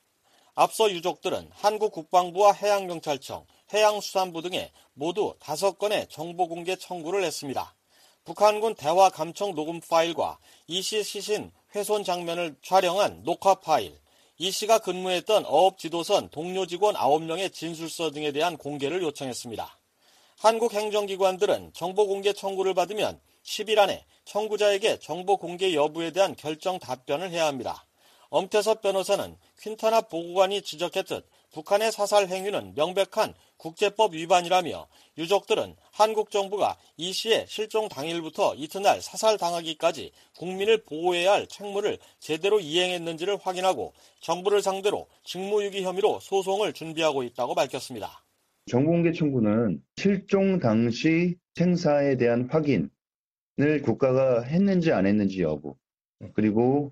앞서 유족들은 한국 국방부와 해양경찰청, 해양수산부 등에 모두 다섯 건의 정보 공개 청구를 했습니다. 북한군 대화 감청 녹음 파일과 이 씨 시신 훼손 장면을 촬영한 녹화 파일, 이 씨가 근무했던 어업지도선 동료 직원 아홉 명의 진술서 등에 대한 공개를 요청했습니다. 한국 행정기관들은 정보 공개 청구를 받으면 십 일 안에 청구자에게 정보 공개 여부에 대한 결정 답변을 해야 합니다. 엄태섭 변호사는 퀸타나 보고관이 지적했듯 북한의 사살 행위는 명백한 국제법 위반이라며 유족들은 한국 정부가 이 씨의 실종 당일부터 이튿날 사살당하기까지 국민을 보호해야 할 책무를 제대로 이행했는지를 확인하고 정부를 상대로 직무유기 혐의로 소송을 준비하고 있다고 밝혔습니다. 정보공개 청구는 실종 당시 생사에 대한 확인을 국가가 했는지 안 했는지 여부, 그리고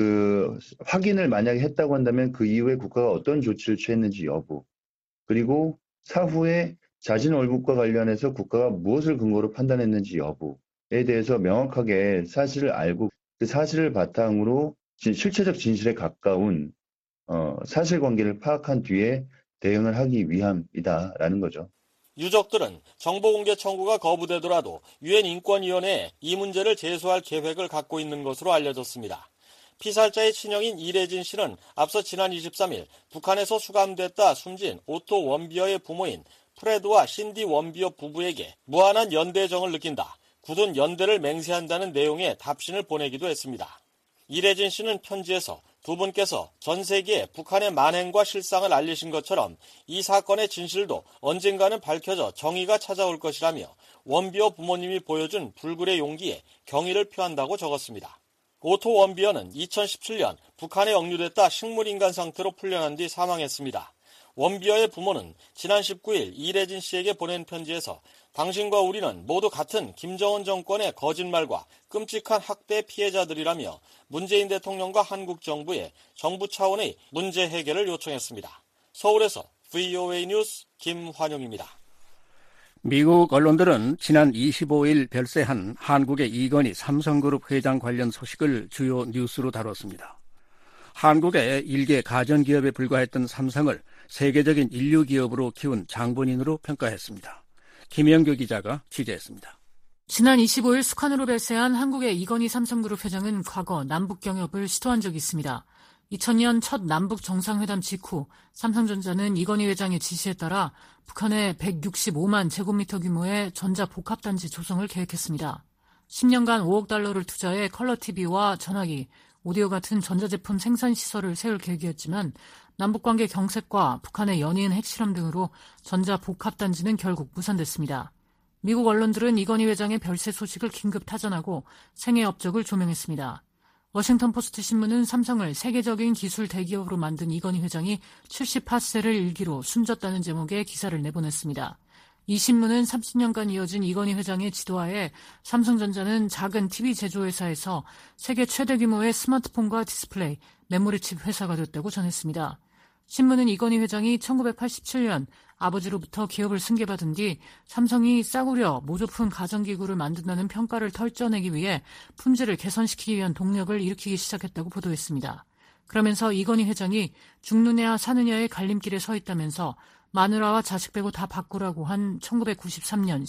그 확인을 만약에 했다고 한다면 그 이후에 국가가 어떤 조치를 취했는지 여부, 그리고 사후에 자진 월북과 관련해서 국가가 무엇을 근거로 판단했는지 여부에 대해서 명확하게 사실을 알고 그 사실을 바탕으로 실체적 진실에 가까운 어, 사실관계를 파악한 뒤에 대응을 하기 위함이다라는 거죠. 유족들은 정보공개 청구가 거부되더라도 유엔 인권위원회에 이 문제를 제소할 계획을 갖고 있는 것으로 알려졌습니다. 피살자의 친형인 이래진 씨는 앞서 지난 이십삼일 북한에서 수감됐다 숨진 오토 원비어의 부모인 프레드와 신디 원비어 부부에게 무한한 연대정을 느낀다, 굳은 연대를 맹세한다는 내용의 답신을 보내기도 했습니다. 이래진 씨는 편지에서 두 분께서 전 세계에 북한의 만행과 실상을 알리신 것처럼 이 사건의 진실도 언젠가는 밝혀져 정의가 찾아올 것이라며 원비어 부모님이 보여준 불굴의 용기에 경의를 표한다고 적었습니다. 오토 원비어는 이천십칠년 북한에 억류됐다 식물인간 상태로 풀려난 뒤 사망했습니다. 원비어의 부모는 지난 십구일 이래진 씨에게 보낸 편지에서 당신과 우리는 모두 같은 김정은 정권의 거짓말과 끔찍한 학대 피해자들이라며 문재인 대통령과 한국 정부에 정부 차원의 문제 해결을 요청했습니다. 서울에서 브이오에이 뉴스 김환용입니다. 미국 언론들은 지난 이십오일 별세한 한국의 이건희 삼성그룹 회장 관련 소식을 주요 뉴스로 다뤘습니다. 한국의 일개 가전기업에 불과했던 삼성을 세계적인 인류기업으로 키운 장본인으로 평가했습니다. 김영규 기자가 취재했습니다. 지난 이십오일 북한으로 별세한 한국의 이건희 삼성그룹 회장은 과거 남북 경협을 시도한 적이 있습니다. 이천년 첫 남북 정상회담 직후 삼성전자는 이건희 회장의 지시에 따라 북한에 백육십오만 제곱미터 규모의 전자복합단지 조성을 계획했습니다. 십 년간 오억 달러를 투자해 컬러티비와 전화기, 오디오 같은 전자제품 생산시설을 세울 계획이었지만 남북관계 경색과 북한의 연이은 핵실험 등으로 전자복합단지는 결국 무산됐습니다. 미국 언론들은 이건희 회장의 별세 소식을 긴급 타전하고 생애 업적을 조명했습니다. 워싱턴포스트 신문은 삼성을 세계적인 기술 대기업으로 만든 이건희 회장이 칠십팔 세를 일기로 숨졌다는 제목의 기사를 내보냈습니다. 이 신문은 삼십 년간 이어진 이건희 회장의 지도하에 삼성전자는 작은 티비 제조회사에서 세계 최대 규모의 스마트폰과 디스플레이, 메모리칩 회사가 됐다고 전했습니다. 신문은 이건희 회장이 천구백팔십칠년 아버지로부터 기업을 승계받은 뒤 삼성이 싸구려 모조품 가전기구를 만든다는 평가를 털어내기 위해 품질을 개선시키기 위한 동력을 일으키기 시작했다고 보도했습니다. 그러면서 이건희 회장이 죽느냐 사느냐의 갈림길에 서 있다면서 마누라와 자식 빼고 다 바꾸라고 한 천구백구십삼년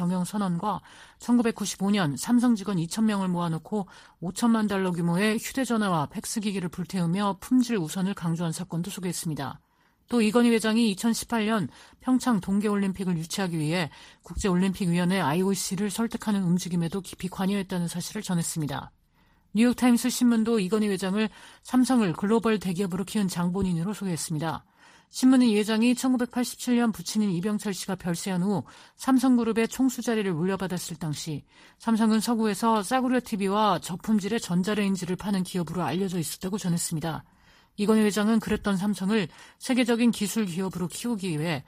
신경영선언과 천구백구십오년 삼성 직원 이천 명을 모아놓고 오천만 달러 규모의 휴대전화와 팩스기기를 불태우며 품질 우선을 강조한 사건도 소개했습니다. 또 이건희 회장이 이천십팔년 평창 동계올림픽을 유치하기 위해 국제올림픽위원회 아이오씨를 설득하는 움직임에도 깊이 관여했다는 사실을 전했습니다. 뉴욕타임스 신문도 이건희 회장을 삼성을 글로벌 대기업으로 키운 장본인으로 소개했습니다. 신문은 이 회장이 천구백팔십칠년 부친인 이병철 씨가 별세한 후 삼성그룹의 총수 자리를 물려받았을 당시 삼성은 서구에서 싸구려 티비와 저품질의 전자레인지를 파는 기업으로 알려져 있었다고 전했습니다. 이건희 회장은 그랬던 삼성을 세계적인 기술 기업으로 키우기 위해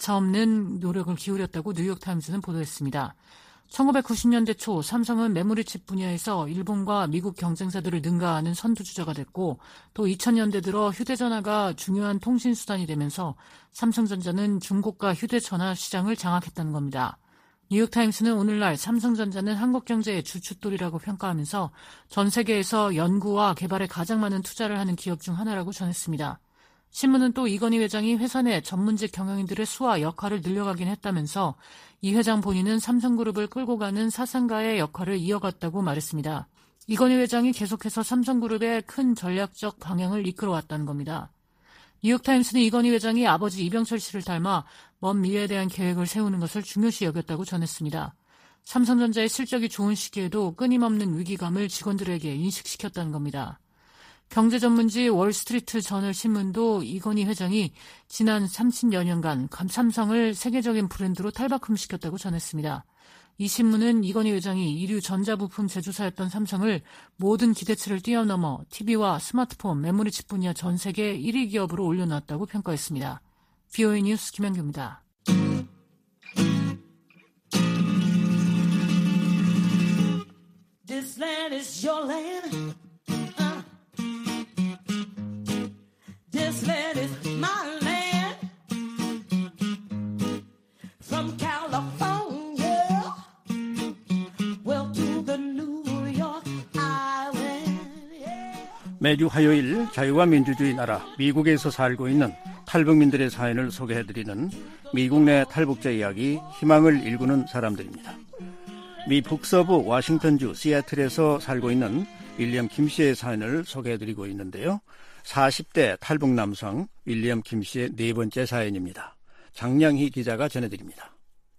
가차없는 노력을 기울였다고 뉴욕타임스는 보도했습니다. 천구백구십년대 초 삼성은 메모리칩 분야에서 일본과 미국 경쟁사들을 능가하는 선두주자가 됐고 또 이천년대 들어 휴대전화가 중요한 통신수단이 되면서 삼성전자는 중고가 휴대전화 시장을 장악했다는 겁니다. 뉴욕타임스는 오늘날 삼성전자는 한국 경제의 주춧돌이라고 평가하면서 전 세계에서 연구와 개발에 가장 많은 투자를 하는 기업 중 하나라고 전했습니다. 신문은 또 이건희 회장이 회사 내 전문직 경영인들의 수와 역할을 늘려가긴 했다면서 이 회장 본인은 삼성그룹을 끌고 가는 사상가의 역할을 이어갔다고 말했습니다. 이건희 회장이 계속해서 삼성그룹의 큰 전략적 방향을 이끌어왔다는 겁니다. 뉴욕타임스는 이건희 회장이 아버지 이병철 씨를 닮아 먼 미래에 대한 계획을 세우는 것을 중요시 여겼다고 전했습니다. 삼성전자의 실적이 좋은 시기에도 끊임없는 위기감을 직원들에게 인식시켰다는 겁니다. 경제전문지 월스트리트 저널 신문도 이건희 회장이 지난 삼십여 년간 삼성을 세계적인 브랜드로 탈바꿈시켰다고 전했습니다. 이 신문은 이건희 회장이 이류 전자부품 제조사였던 삼성을 모든 기대치를 뛰어넘어 티비와 스마트폰, 메모리칩 분야 전 세계 일 위 기업으로 올려놨다고 평가했습니다. 브이오에이 뉴스 김현규입니다. This land is your land. Uh. This land is my land. 매주 화요일 자유와 민주주의 나라 미국에서 살고 있는 탈북민들의 사연을 소개해드리는 미국 내 탈북자 이야기, 희망을 일구는 사람들입니다. 미 북서부 워싱턴주 시애틀에서 살고 있는 윌리엄 김 씨의 사연을 소개해드리고 있는데요. 사십 대 탈북 남성 윌리엄 김 씨의 네 번째 사연입니다. 장량희 기자가 전해드립니다.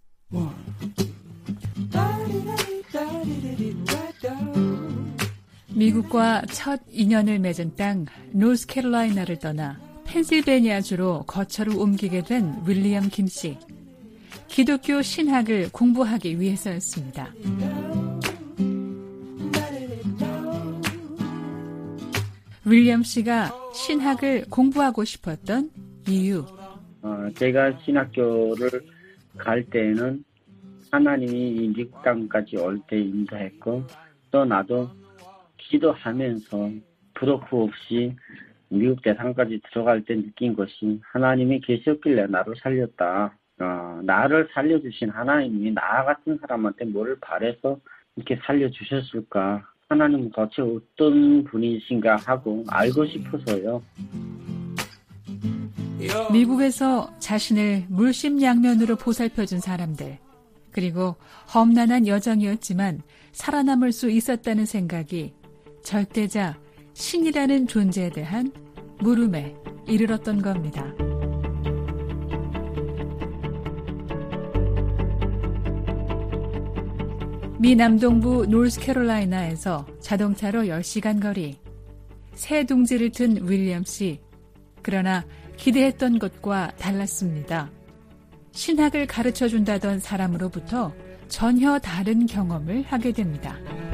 미국과 첫 인연을 맺은 땅 노스캐롤라이나를 떠나 펜실베니아주로 거처를 옮기게 된 윌리엄 김 씨. 기독교 신학을 공부하기 위해서였습니다. 윌리엄 씨가 신학을 공부하고 싶었던 이유. 어, 제가 신학교를 갈 때는 하나님이 미국 땅까지 올 때 인도했고, 또 나도 기도하면서 부럽고 없이 미국 대상까지 들어갈 때 느낀 것이 하나님이 계셨길래 나를 살렸다. 어, 나를 살려주신 하나님이 나 같은 사람한테 뭐를 바래서 이렇게 살려주셨을까. 하나님은 도대체 어떤 분이신가 하고 알고 싶어서요. 미국에서 자신을 물심양면으로 보살펴준 사람들, 그리고 험난한 여정이었지만 살아남을 수 있었다는 생각이 절대자 신이라는 존재에 대한 물음에 이르렀던 겁니다. 미 남동부 노스캐롤라이나에서 자동차로 열 시간 거리. 새 둥지를 튼 윌리엄 씨. 그러나 기대했던 것과 달랐습니다. 신학을 가르쳐준다던 사람으로부터 전혀 다른 경험을 하게 됩니다.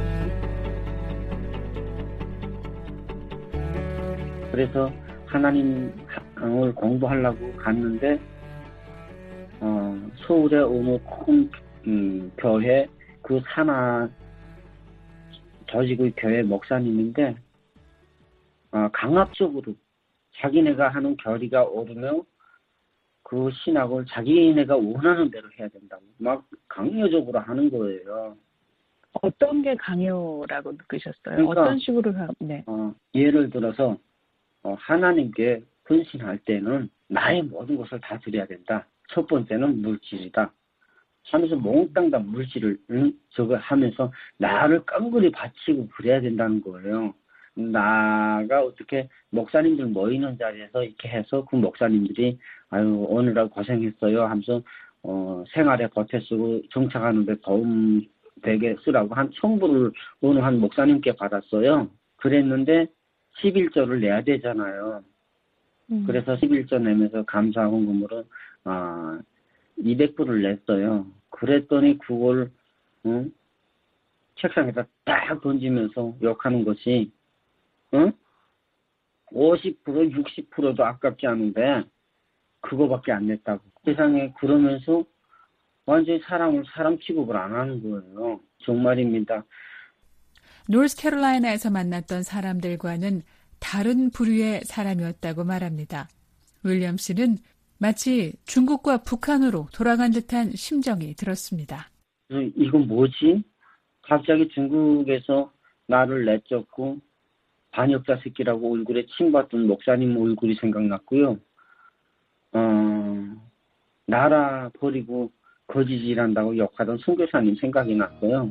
그래서 하나님을 공부하려고 갔는데 어, 서울에 어느 큰 음, 교회 그 산하 조직의 교회 목사님인데 어, 강압적으로 자기네가 하는 결의가 오르면 그 신학을 자기네가 원하는 대로 해야 된다고 막 강요적으로 하는 거예요. 어떤 게 강요라고 느끼셨어요? 그러니까, 어떤 식으로? 네. 어, 예를 들어서 어, 하나님께 헌신할 때는 나의 모든 것을 다 드려야 된다. 첫 번째는 물질이다. 하면서 몽땅 다 물질을 응? 저거 하면서 나를 깡그리 바치고 그래야 된다는 거예요. 나가 어떻게 목사님들 모이는 자리에서 이렇게 해서 그 목사님들이 아유 오늘하고 고생했어요 하면서 어, 생활에 보태 쓰고 정착하는데 도움 되게 쓰라고 한 천불을 어느 한 목사님께 받았어요. 그랬는데 십일조를 내야 되잖아요. 음. 그래서 십일조 내면서 감사 헌금으로 아, 이백 불을 냈어요. 그랬더니 그걸 응? 책상에다 딱 던지면서 욕하는 것이 응? 오십 퍼센트 육십 퍼센트도 아깝지 않은데 그거밖에 안 냈다고. 세상에 그러면서 완전히 사람을 사람 취급을 안 하는 거예요. 정말입니다. 노스캐롤라이나에서 만났던 사람들과는 다른 부류의 사람이었다고 말합니다. 윌리엄 씨는 마치 중국과 북한으로 돌아간 듯한 심정이 들었습니다. 이건 뭐지? 갑자기 중국에서 나를 내쫓고 반역자 새끼라고 얼굴에 침 받던 목사님 얼굴이 생각났고요. 어, 나라 버리고 거지질한다고 욕하던 선교사님 생각이 났어요.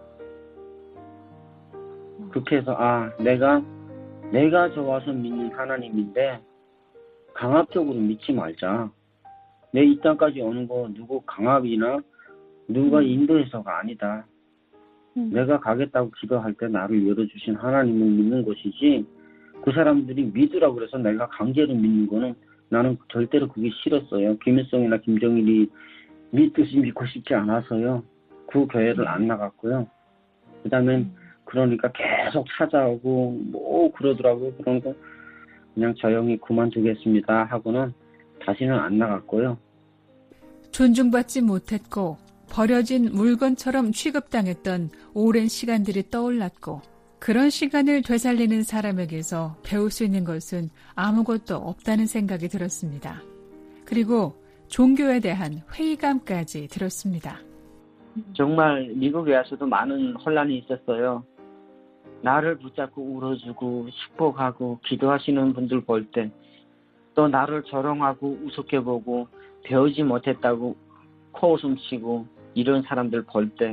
그렇게 해서 아 내가 내가 좋아서 믿는 하나님인데 강압적으로 믿지 말자. 내 이 땅까지 오는 거 누구 강압이나 누가 인도해서가 아니다. 음. 내가 가겠다고 기도할 때 나를 열어주신 하나님을 믿는 것이지 그 사람들이 믿으라고 그래서 내가 강제로 믿는 거는 나는 절대로 그게 싫었어요. 김일성이나 김정일이 믿듯이 믿고 싶지 않아서요. 그 교회를 안 나갔고요. 그 다음엔 음. 그러니까 계속 찾아오고 뭐 그러더라고요. 그러니까 그냥 조용히 그만두겠습니다 하고는 다시는 안 나갔고요. 존중받지 못했고 버려진 물건처럼 취급당했던 오랜 시간들이 떠올랐고 그런 시간을 되살리는 사람에게서 배울 수 있는 것은 아무것도 없다는 생각이 들었습니다. 그리고 종교에 대한 회의감까지 들었습니다. 정말 미국에 와서도 많은 혼란이 있었어요. 나를 붙잡고 울어주고 축복하고 기도하시는 분들 볼 때, 또 나를 조롱하고 우습게 보고 배우지 못했다고 코웃음 치고 이런 사람들 볼 때,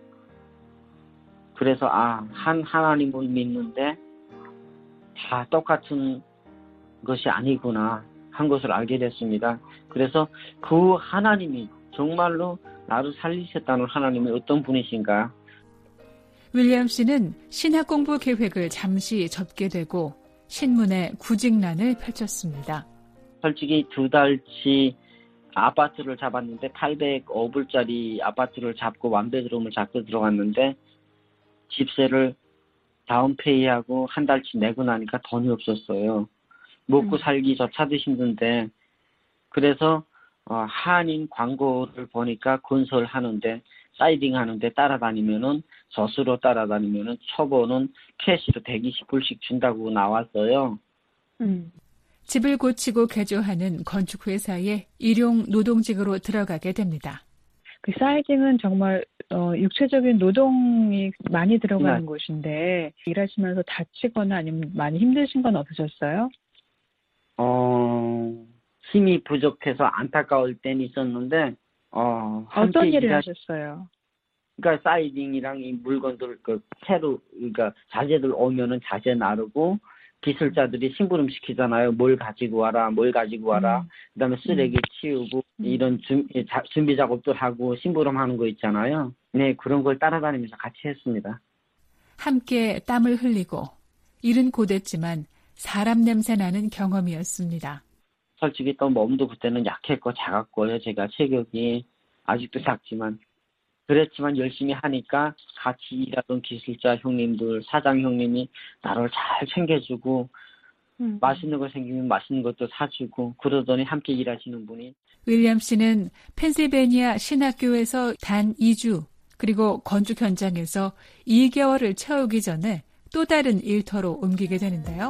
그래서 아, 한 하나님을 믿는데 다 똑같은 것이 아니구나 한 것을 알게 됐습니다. 그래서 그 하나님이 정말로 나를 살리셨다는 하나님이 어떤 분이신가. 윌리엄 씨는 신학 공부 계획을 잠시 접게 되고 신문에 구직난을 펼쳤습니다. 솔직히 두 달치 아파트를 잡았는데 팔백오 불짜리 아파트를 잡고 원베드룸을 잡고 들어갔는데 집세를 다운페이하고 한 달치 내고 나니까 돈이 없었어요. 먹고 살기조차도 힘든데, 그래서 어, 한인 광고를 보니까 건설하는데 사이딩 하는데 따라다니면은 저수로 따라다니면은 초보는 캐시로 백이십 불씩 준다고 나왔어요. 음. 집을 고치고 개조하는 건축회사에 일용 노동직으로 들어가게 됩니다. 그 사이딩은 정말 어, 육체적인 노동이 많이 들어가는 네. 곳인데 일하시면서 다치거나 아니면 많이 힘드신 건 없으셨어요? 어, 힘이 부족해서 안타까울 때는 있었는데 어, 어떤 일을 일하... 하셨어요? 그러니까 사이딩이랑 이 물건들 그 새로 그러니까 자재들 오면은 자재 나르고 기술자들이 심부름 시키잖아요. 뭘 가지고 와라, 뭘 가지고 와라. 음. 그다음에 쓰레기 음. 치우고 음. 이런 준, 자, 준비 작업들 하고 심부름 하는 거 있잖아요. 네, 그런 걸 따라다니면서 같이 했습니다. 함께 땀을 흘리고 일은 고됐지만 사람 냄새 나는 경험이었습니다. 솔직히 또 몸도 그때는 약했고 작았고요. 제가 체격이 아직도 작지만 그랬지만 열심히 하니까 같이 일하던 기술자 형님들, 사장 형님이 나를 잘 챙겨주고 음. 맛있는 거 생기면 맛있는 것도 사주고 그러더니 함께 일하시는 분이. 윌리엄 씨는 펜실베니아 신학교에서 단 이 주 그리고 건축 현장에서 이 개월을 채우기 전에 또 다른 일터로 옮기게 되는데요.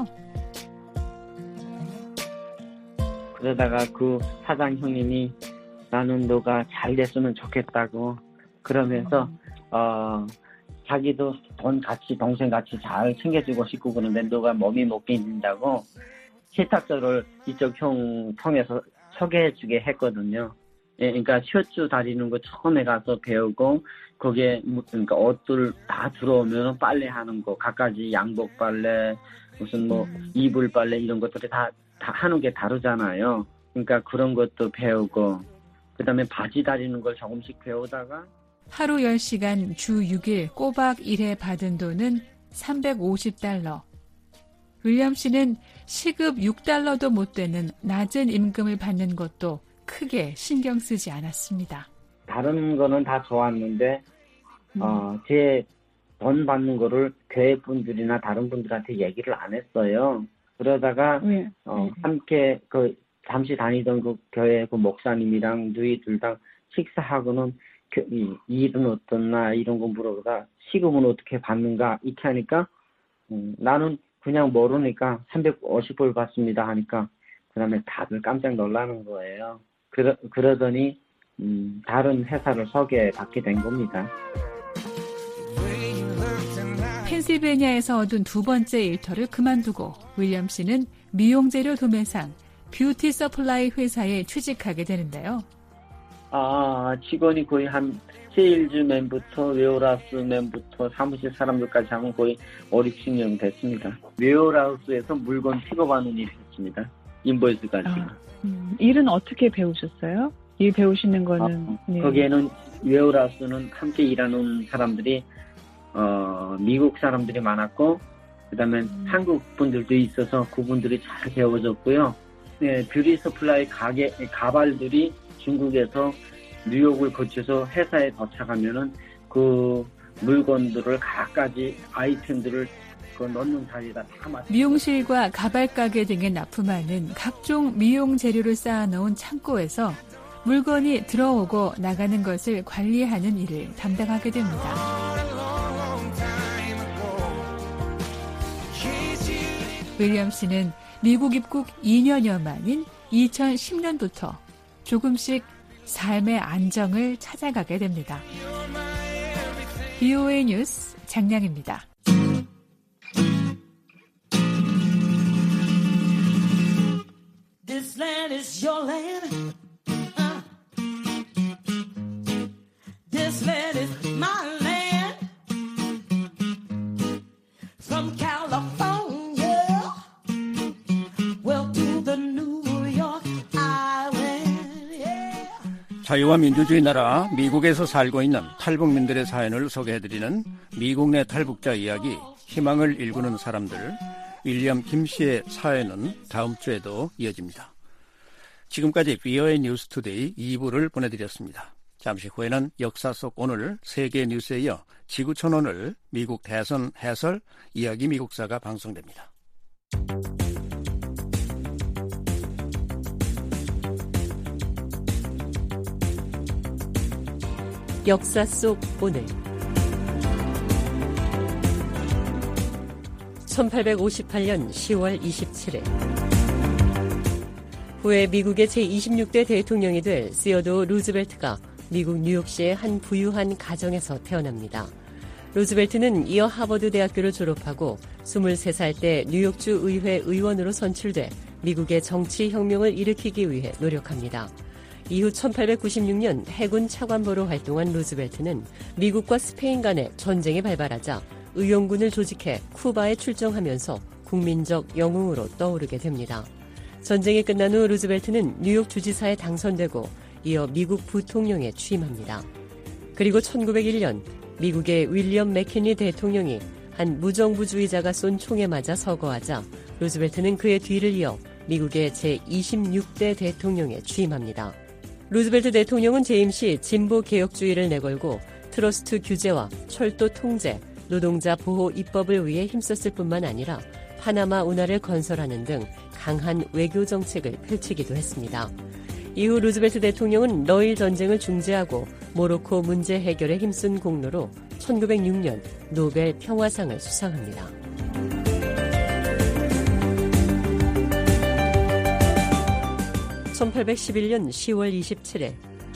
그러다가 그 사장 형님이 나는 너가 잘 됐으면 좋겠다고 그러면서 어 자기도 돈 같이 동생 같이 잘 챙겨주고 싶고 그런데 너가 몸이 못 견딘다고 세탁소를 이쪽 형 통해서 소개해주게 했거든요. 예, 그러니까 셔츠 다리는 거 처음에 가서 배우고 거기에 그러니까 옷들 다 들어오면 빨래하는 거 갖가지 양복 빨래 무슨 뭐 음. 이불 빨래 이런 것들이 다, 다 하는 게 다르잖아요. 그러니까 그런 것도 배우고 그다음에 바지 다리는 걸 조금씩 배우다가 하루 열 시간 주 육 일 꼬박 일해 받은 돈은 삼백오십 달러. 윌리엄 씨는 시급 육 달러도 못 되는 낮은 임금을 받는 것도 크게 신경 쓰지 않았습니다. 다른 거는 다 좋았는데 음. 어, 제 돈 받는 거를 교회 분들이나 다른 분들한테 얘기를 안 했어요. 그러다가 네. 어, 함께 그 잠시 다니던 그 교회 그 목사님이랑 누이들랑 식사하고는 이 일은 어떻나 이런 거 물어보다 시급은 어떻게 받는가 이렇게 하니까 음, 나는 그냥 모르니까 삼백오십 불 받습니다 하니까 그 다음에 다들 깜짝 놀라는 거예요. 그러, 그러더니 음, 다른 회사를 소개받게 된 겁니다. 펜실베니아에서 얻은 두 번째 일터를 그만두고 윌리엄 씨는 미용재료 도매상 뷰티 서플라이 회사에 취직하게 되는데요. 아, 직원이 거의 한 세일즈맨부터 웨어하우스맨부터 사무실 사람들까지 하면 거의 오, 육십 명 됐습니다. 웨어하우스에서 물건 픽업하는 일을 했습니다. 인보이스 가지고. 아, 음, 일은 어떻게 배우셨어요? 일 배우시는 거는. 아, 네. 거기에는 웨어하우스는 함께 일하는 사람들이 어, 미국 사람들이 많았고 그다음에 음. 한국 분들도 있어서 그분들이 잘 배워줬고요. 네, 뷰티 서플라이 가게 가발들이 중국에서 뉴욕을 거쳐서 회사에 도착하면은 그 물건들을 각가지 아이템들을 그 넣는 자리에다 다 맞춰. 미용실과 가발 가게 등에 납품하는 각종 미용 재료를 쌓아놓은 창고에서 물건이 들어오고 나가는 것을 관리하는 일을 담당하게 됩니다. 윌리엄 씨는 미국 입국 이 년여 만인 이천십 년부터 조금씩 삶의 안정을 찾아가게 됩니다. 비오에이 뉴스 장량입니다. This land is your land. Uh, this land is my land. From California, well to the New York Island. Yeah. 자유와 민주주의 나라 미국에서 살고 있는 탈북민들의 사연을 소개해드리는 미국 내 탈북자 이야기, 희망을 일구는 사람들, 윌리엄 김씨의 사연은 다음 주에도 이어집니다. 지금까지 비오에이 뉴스투데이 이 부를 보내드렸습니다. 잠시 후에는 역사 속 오늘 세계 뉴스에 이어 지구촌 오늘 미국 대선 해설 이야기 미국사가 방송됩니다. 역사 속 오늘 천팔백오십팔 년 시월 이십칠일 후에 미국의 제이십육 대 대통령이 될 시어도어 루즈벨트가 미국 뉴욕시의 한 부유한 가정에서 태어납니다. 루즈벨트는 이어 하버드 대학교를 졸업하고 스물세 살 때 뉴욕주 의회 의원으로 선출돼 미국의 정치혁명을 일으키기 위해 노력합니다. 이후 천팔백구십육 년 해군 차관보로 활동한 루즈벨트는 미국과 스페인 간의 전쟁이 발발하자 의용군을 조직해 쿠바에 출정하면서 국민적 영웅으로 떠오르게 됩니다. 전쟁이 끝난 후 루즈벨트는 뉴욕 주지사에 당선되고 이어 미국 부통령에 취임합니다. 그리고 천구백일 년 미국의 윌리엄 맥킨리 대통령이 한 무정부주의자가 쏜 총에 맞아 서거하자 루즈벨트는 그의 뒤를 이어 미국의 제이십육 대 대통령에 취임합니다. 루즈벨트 대통령은 재임 시 진보 개혁주의를 내걸고 트러스트 규제와 철도 통제, 노동자 보호 입법을 위해 힘썼을 뿐만 아니라 파나마 운하를 건설하는 등 강한 외교 정책을 펼치기도 했습니다. 이후 루즈벨트 대통령은 러일 전쟁을 중재하고 모로코 문제 해결에 힘쓴 공로로 천구백육 년 노벨 평화상을 수상합니다. 천팔백십일 년 시월 이십칠일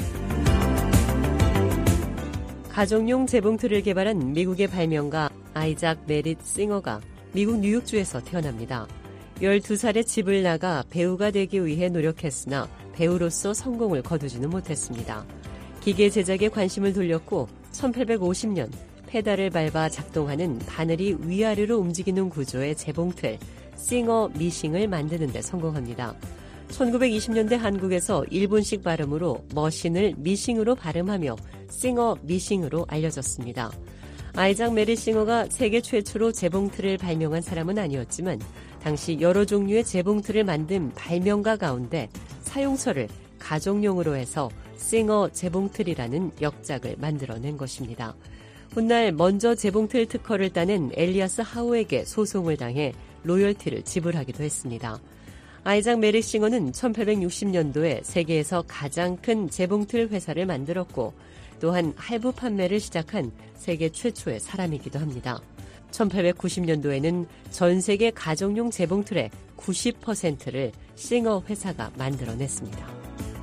가정용 재봉틀을 개발한 미국의 발명가 아이작 메릿 싱어가 미국 뉴욕주에서 태어납니다. 열두 살에 집을 나가 배우가 되기 위해 노력했으나 배우로서 성공을 거두지는 못했습니다. 기계 제작에 관심을 돌렸고 천팔백오십 년 페달을 밟아 작동하는 바늘이 위아래로 움직이는 구조의 재봉틀 싱어 미싱을 만드는 데 성공합니다. 천구백이십 년대 한국에서 일본식 발음으로 머신을 미싱으로 발음하며 싱어 미싱으로 알려졌습니다. 아이작 메릿 싱어가 세계 최초로 재봉틀을 발명한 사람은 아니었지만 당시 여러 종류의 재봉틀을 만든 발명가 가운데 사용처를 가정용으로 해서 싱어 재봉틀이라는 역작을 만들어낸 것입니다. 훗날 먼저 재봉틀 특허를 따낸 엘리아스 하우에게 소송을 당해 로열티를 지불하기도 했습니다. 아이작 메릿 싱어는 천팔백육십 년도에 세계에서 가장 큰 재봉틀 회사를 만들었고 또한 할부 판매를 시작한 세계 최초의 사람이기도 합니다. 천팔백구십 년도에는 전 세계 가정용 재봉틀의 구십 퍼센트를 싱어 회사가 만들어냈습니다.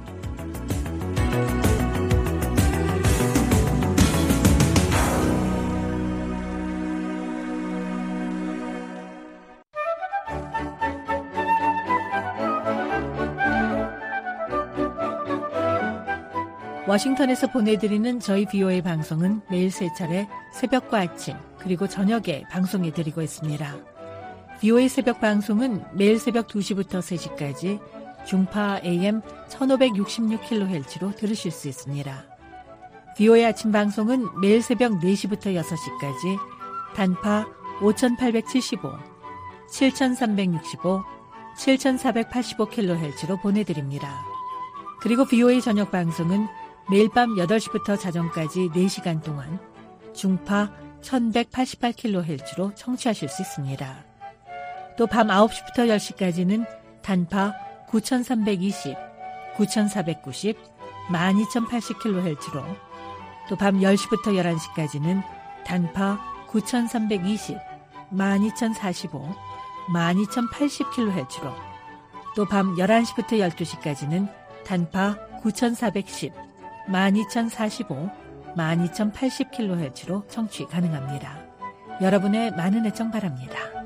워싱턴에서 보내드리는 저희 비오에이 방송은 매일 세 차례 새벽과 아침 그리고 저녁에 방송해드리고 있습니다. 비오에이 새벽 방송은 매일 새벽 두 시부터 세 시까지 중파 에이엠 천오백육십육 킬로헤르츠로 들으실 수 있습니다. 비오에이 아침 방송은 매일 새벽 네 시부터 여섯 시까지 단파 오천팔백칠십오, 칠천삼백육십오, 칠천사백팔십오 킬로헤르츠로 보내드립니다. 그리고 비오에이 저녁 방송은 매일 밤 여덟 시부터 자정까지 네 시간 동안 중파 천백팔십팔 킬로헤르츠로 청취하실 수 있습니다. 또 밤 아홉 시부터 열 시까지는 단파 구천삼백이십, 구천사백구십, 만 이천팔십 킬로헤르츠로 또 밤 열 시부터 열한 시까지는 단파 구천삼백이십, 만 이천사십오, 만 이천팔십 킬로헤르츠로 또 밤 열한 시부터 열두 시까지는 단파 구천사백십, 만 이천사십오, 만 이천팔십 킬로헤르츠로 청취 가능합니다. 여러분의 많은 애청 바랍니다.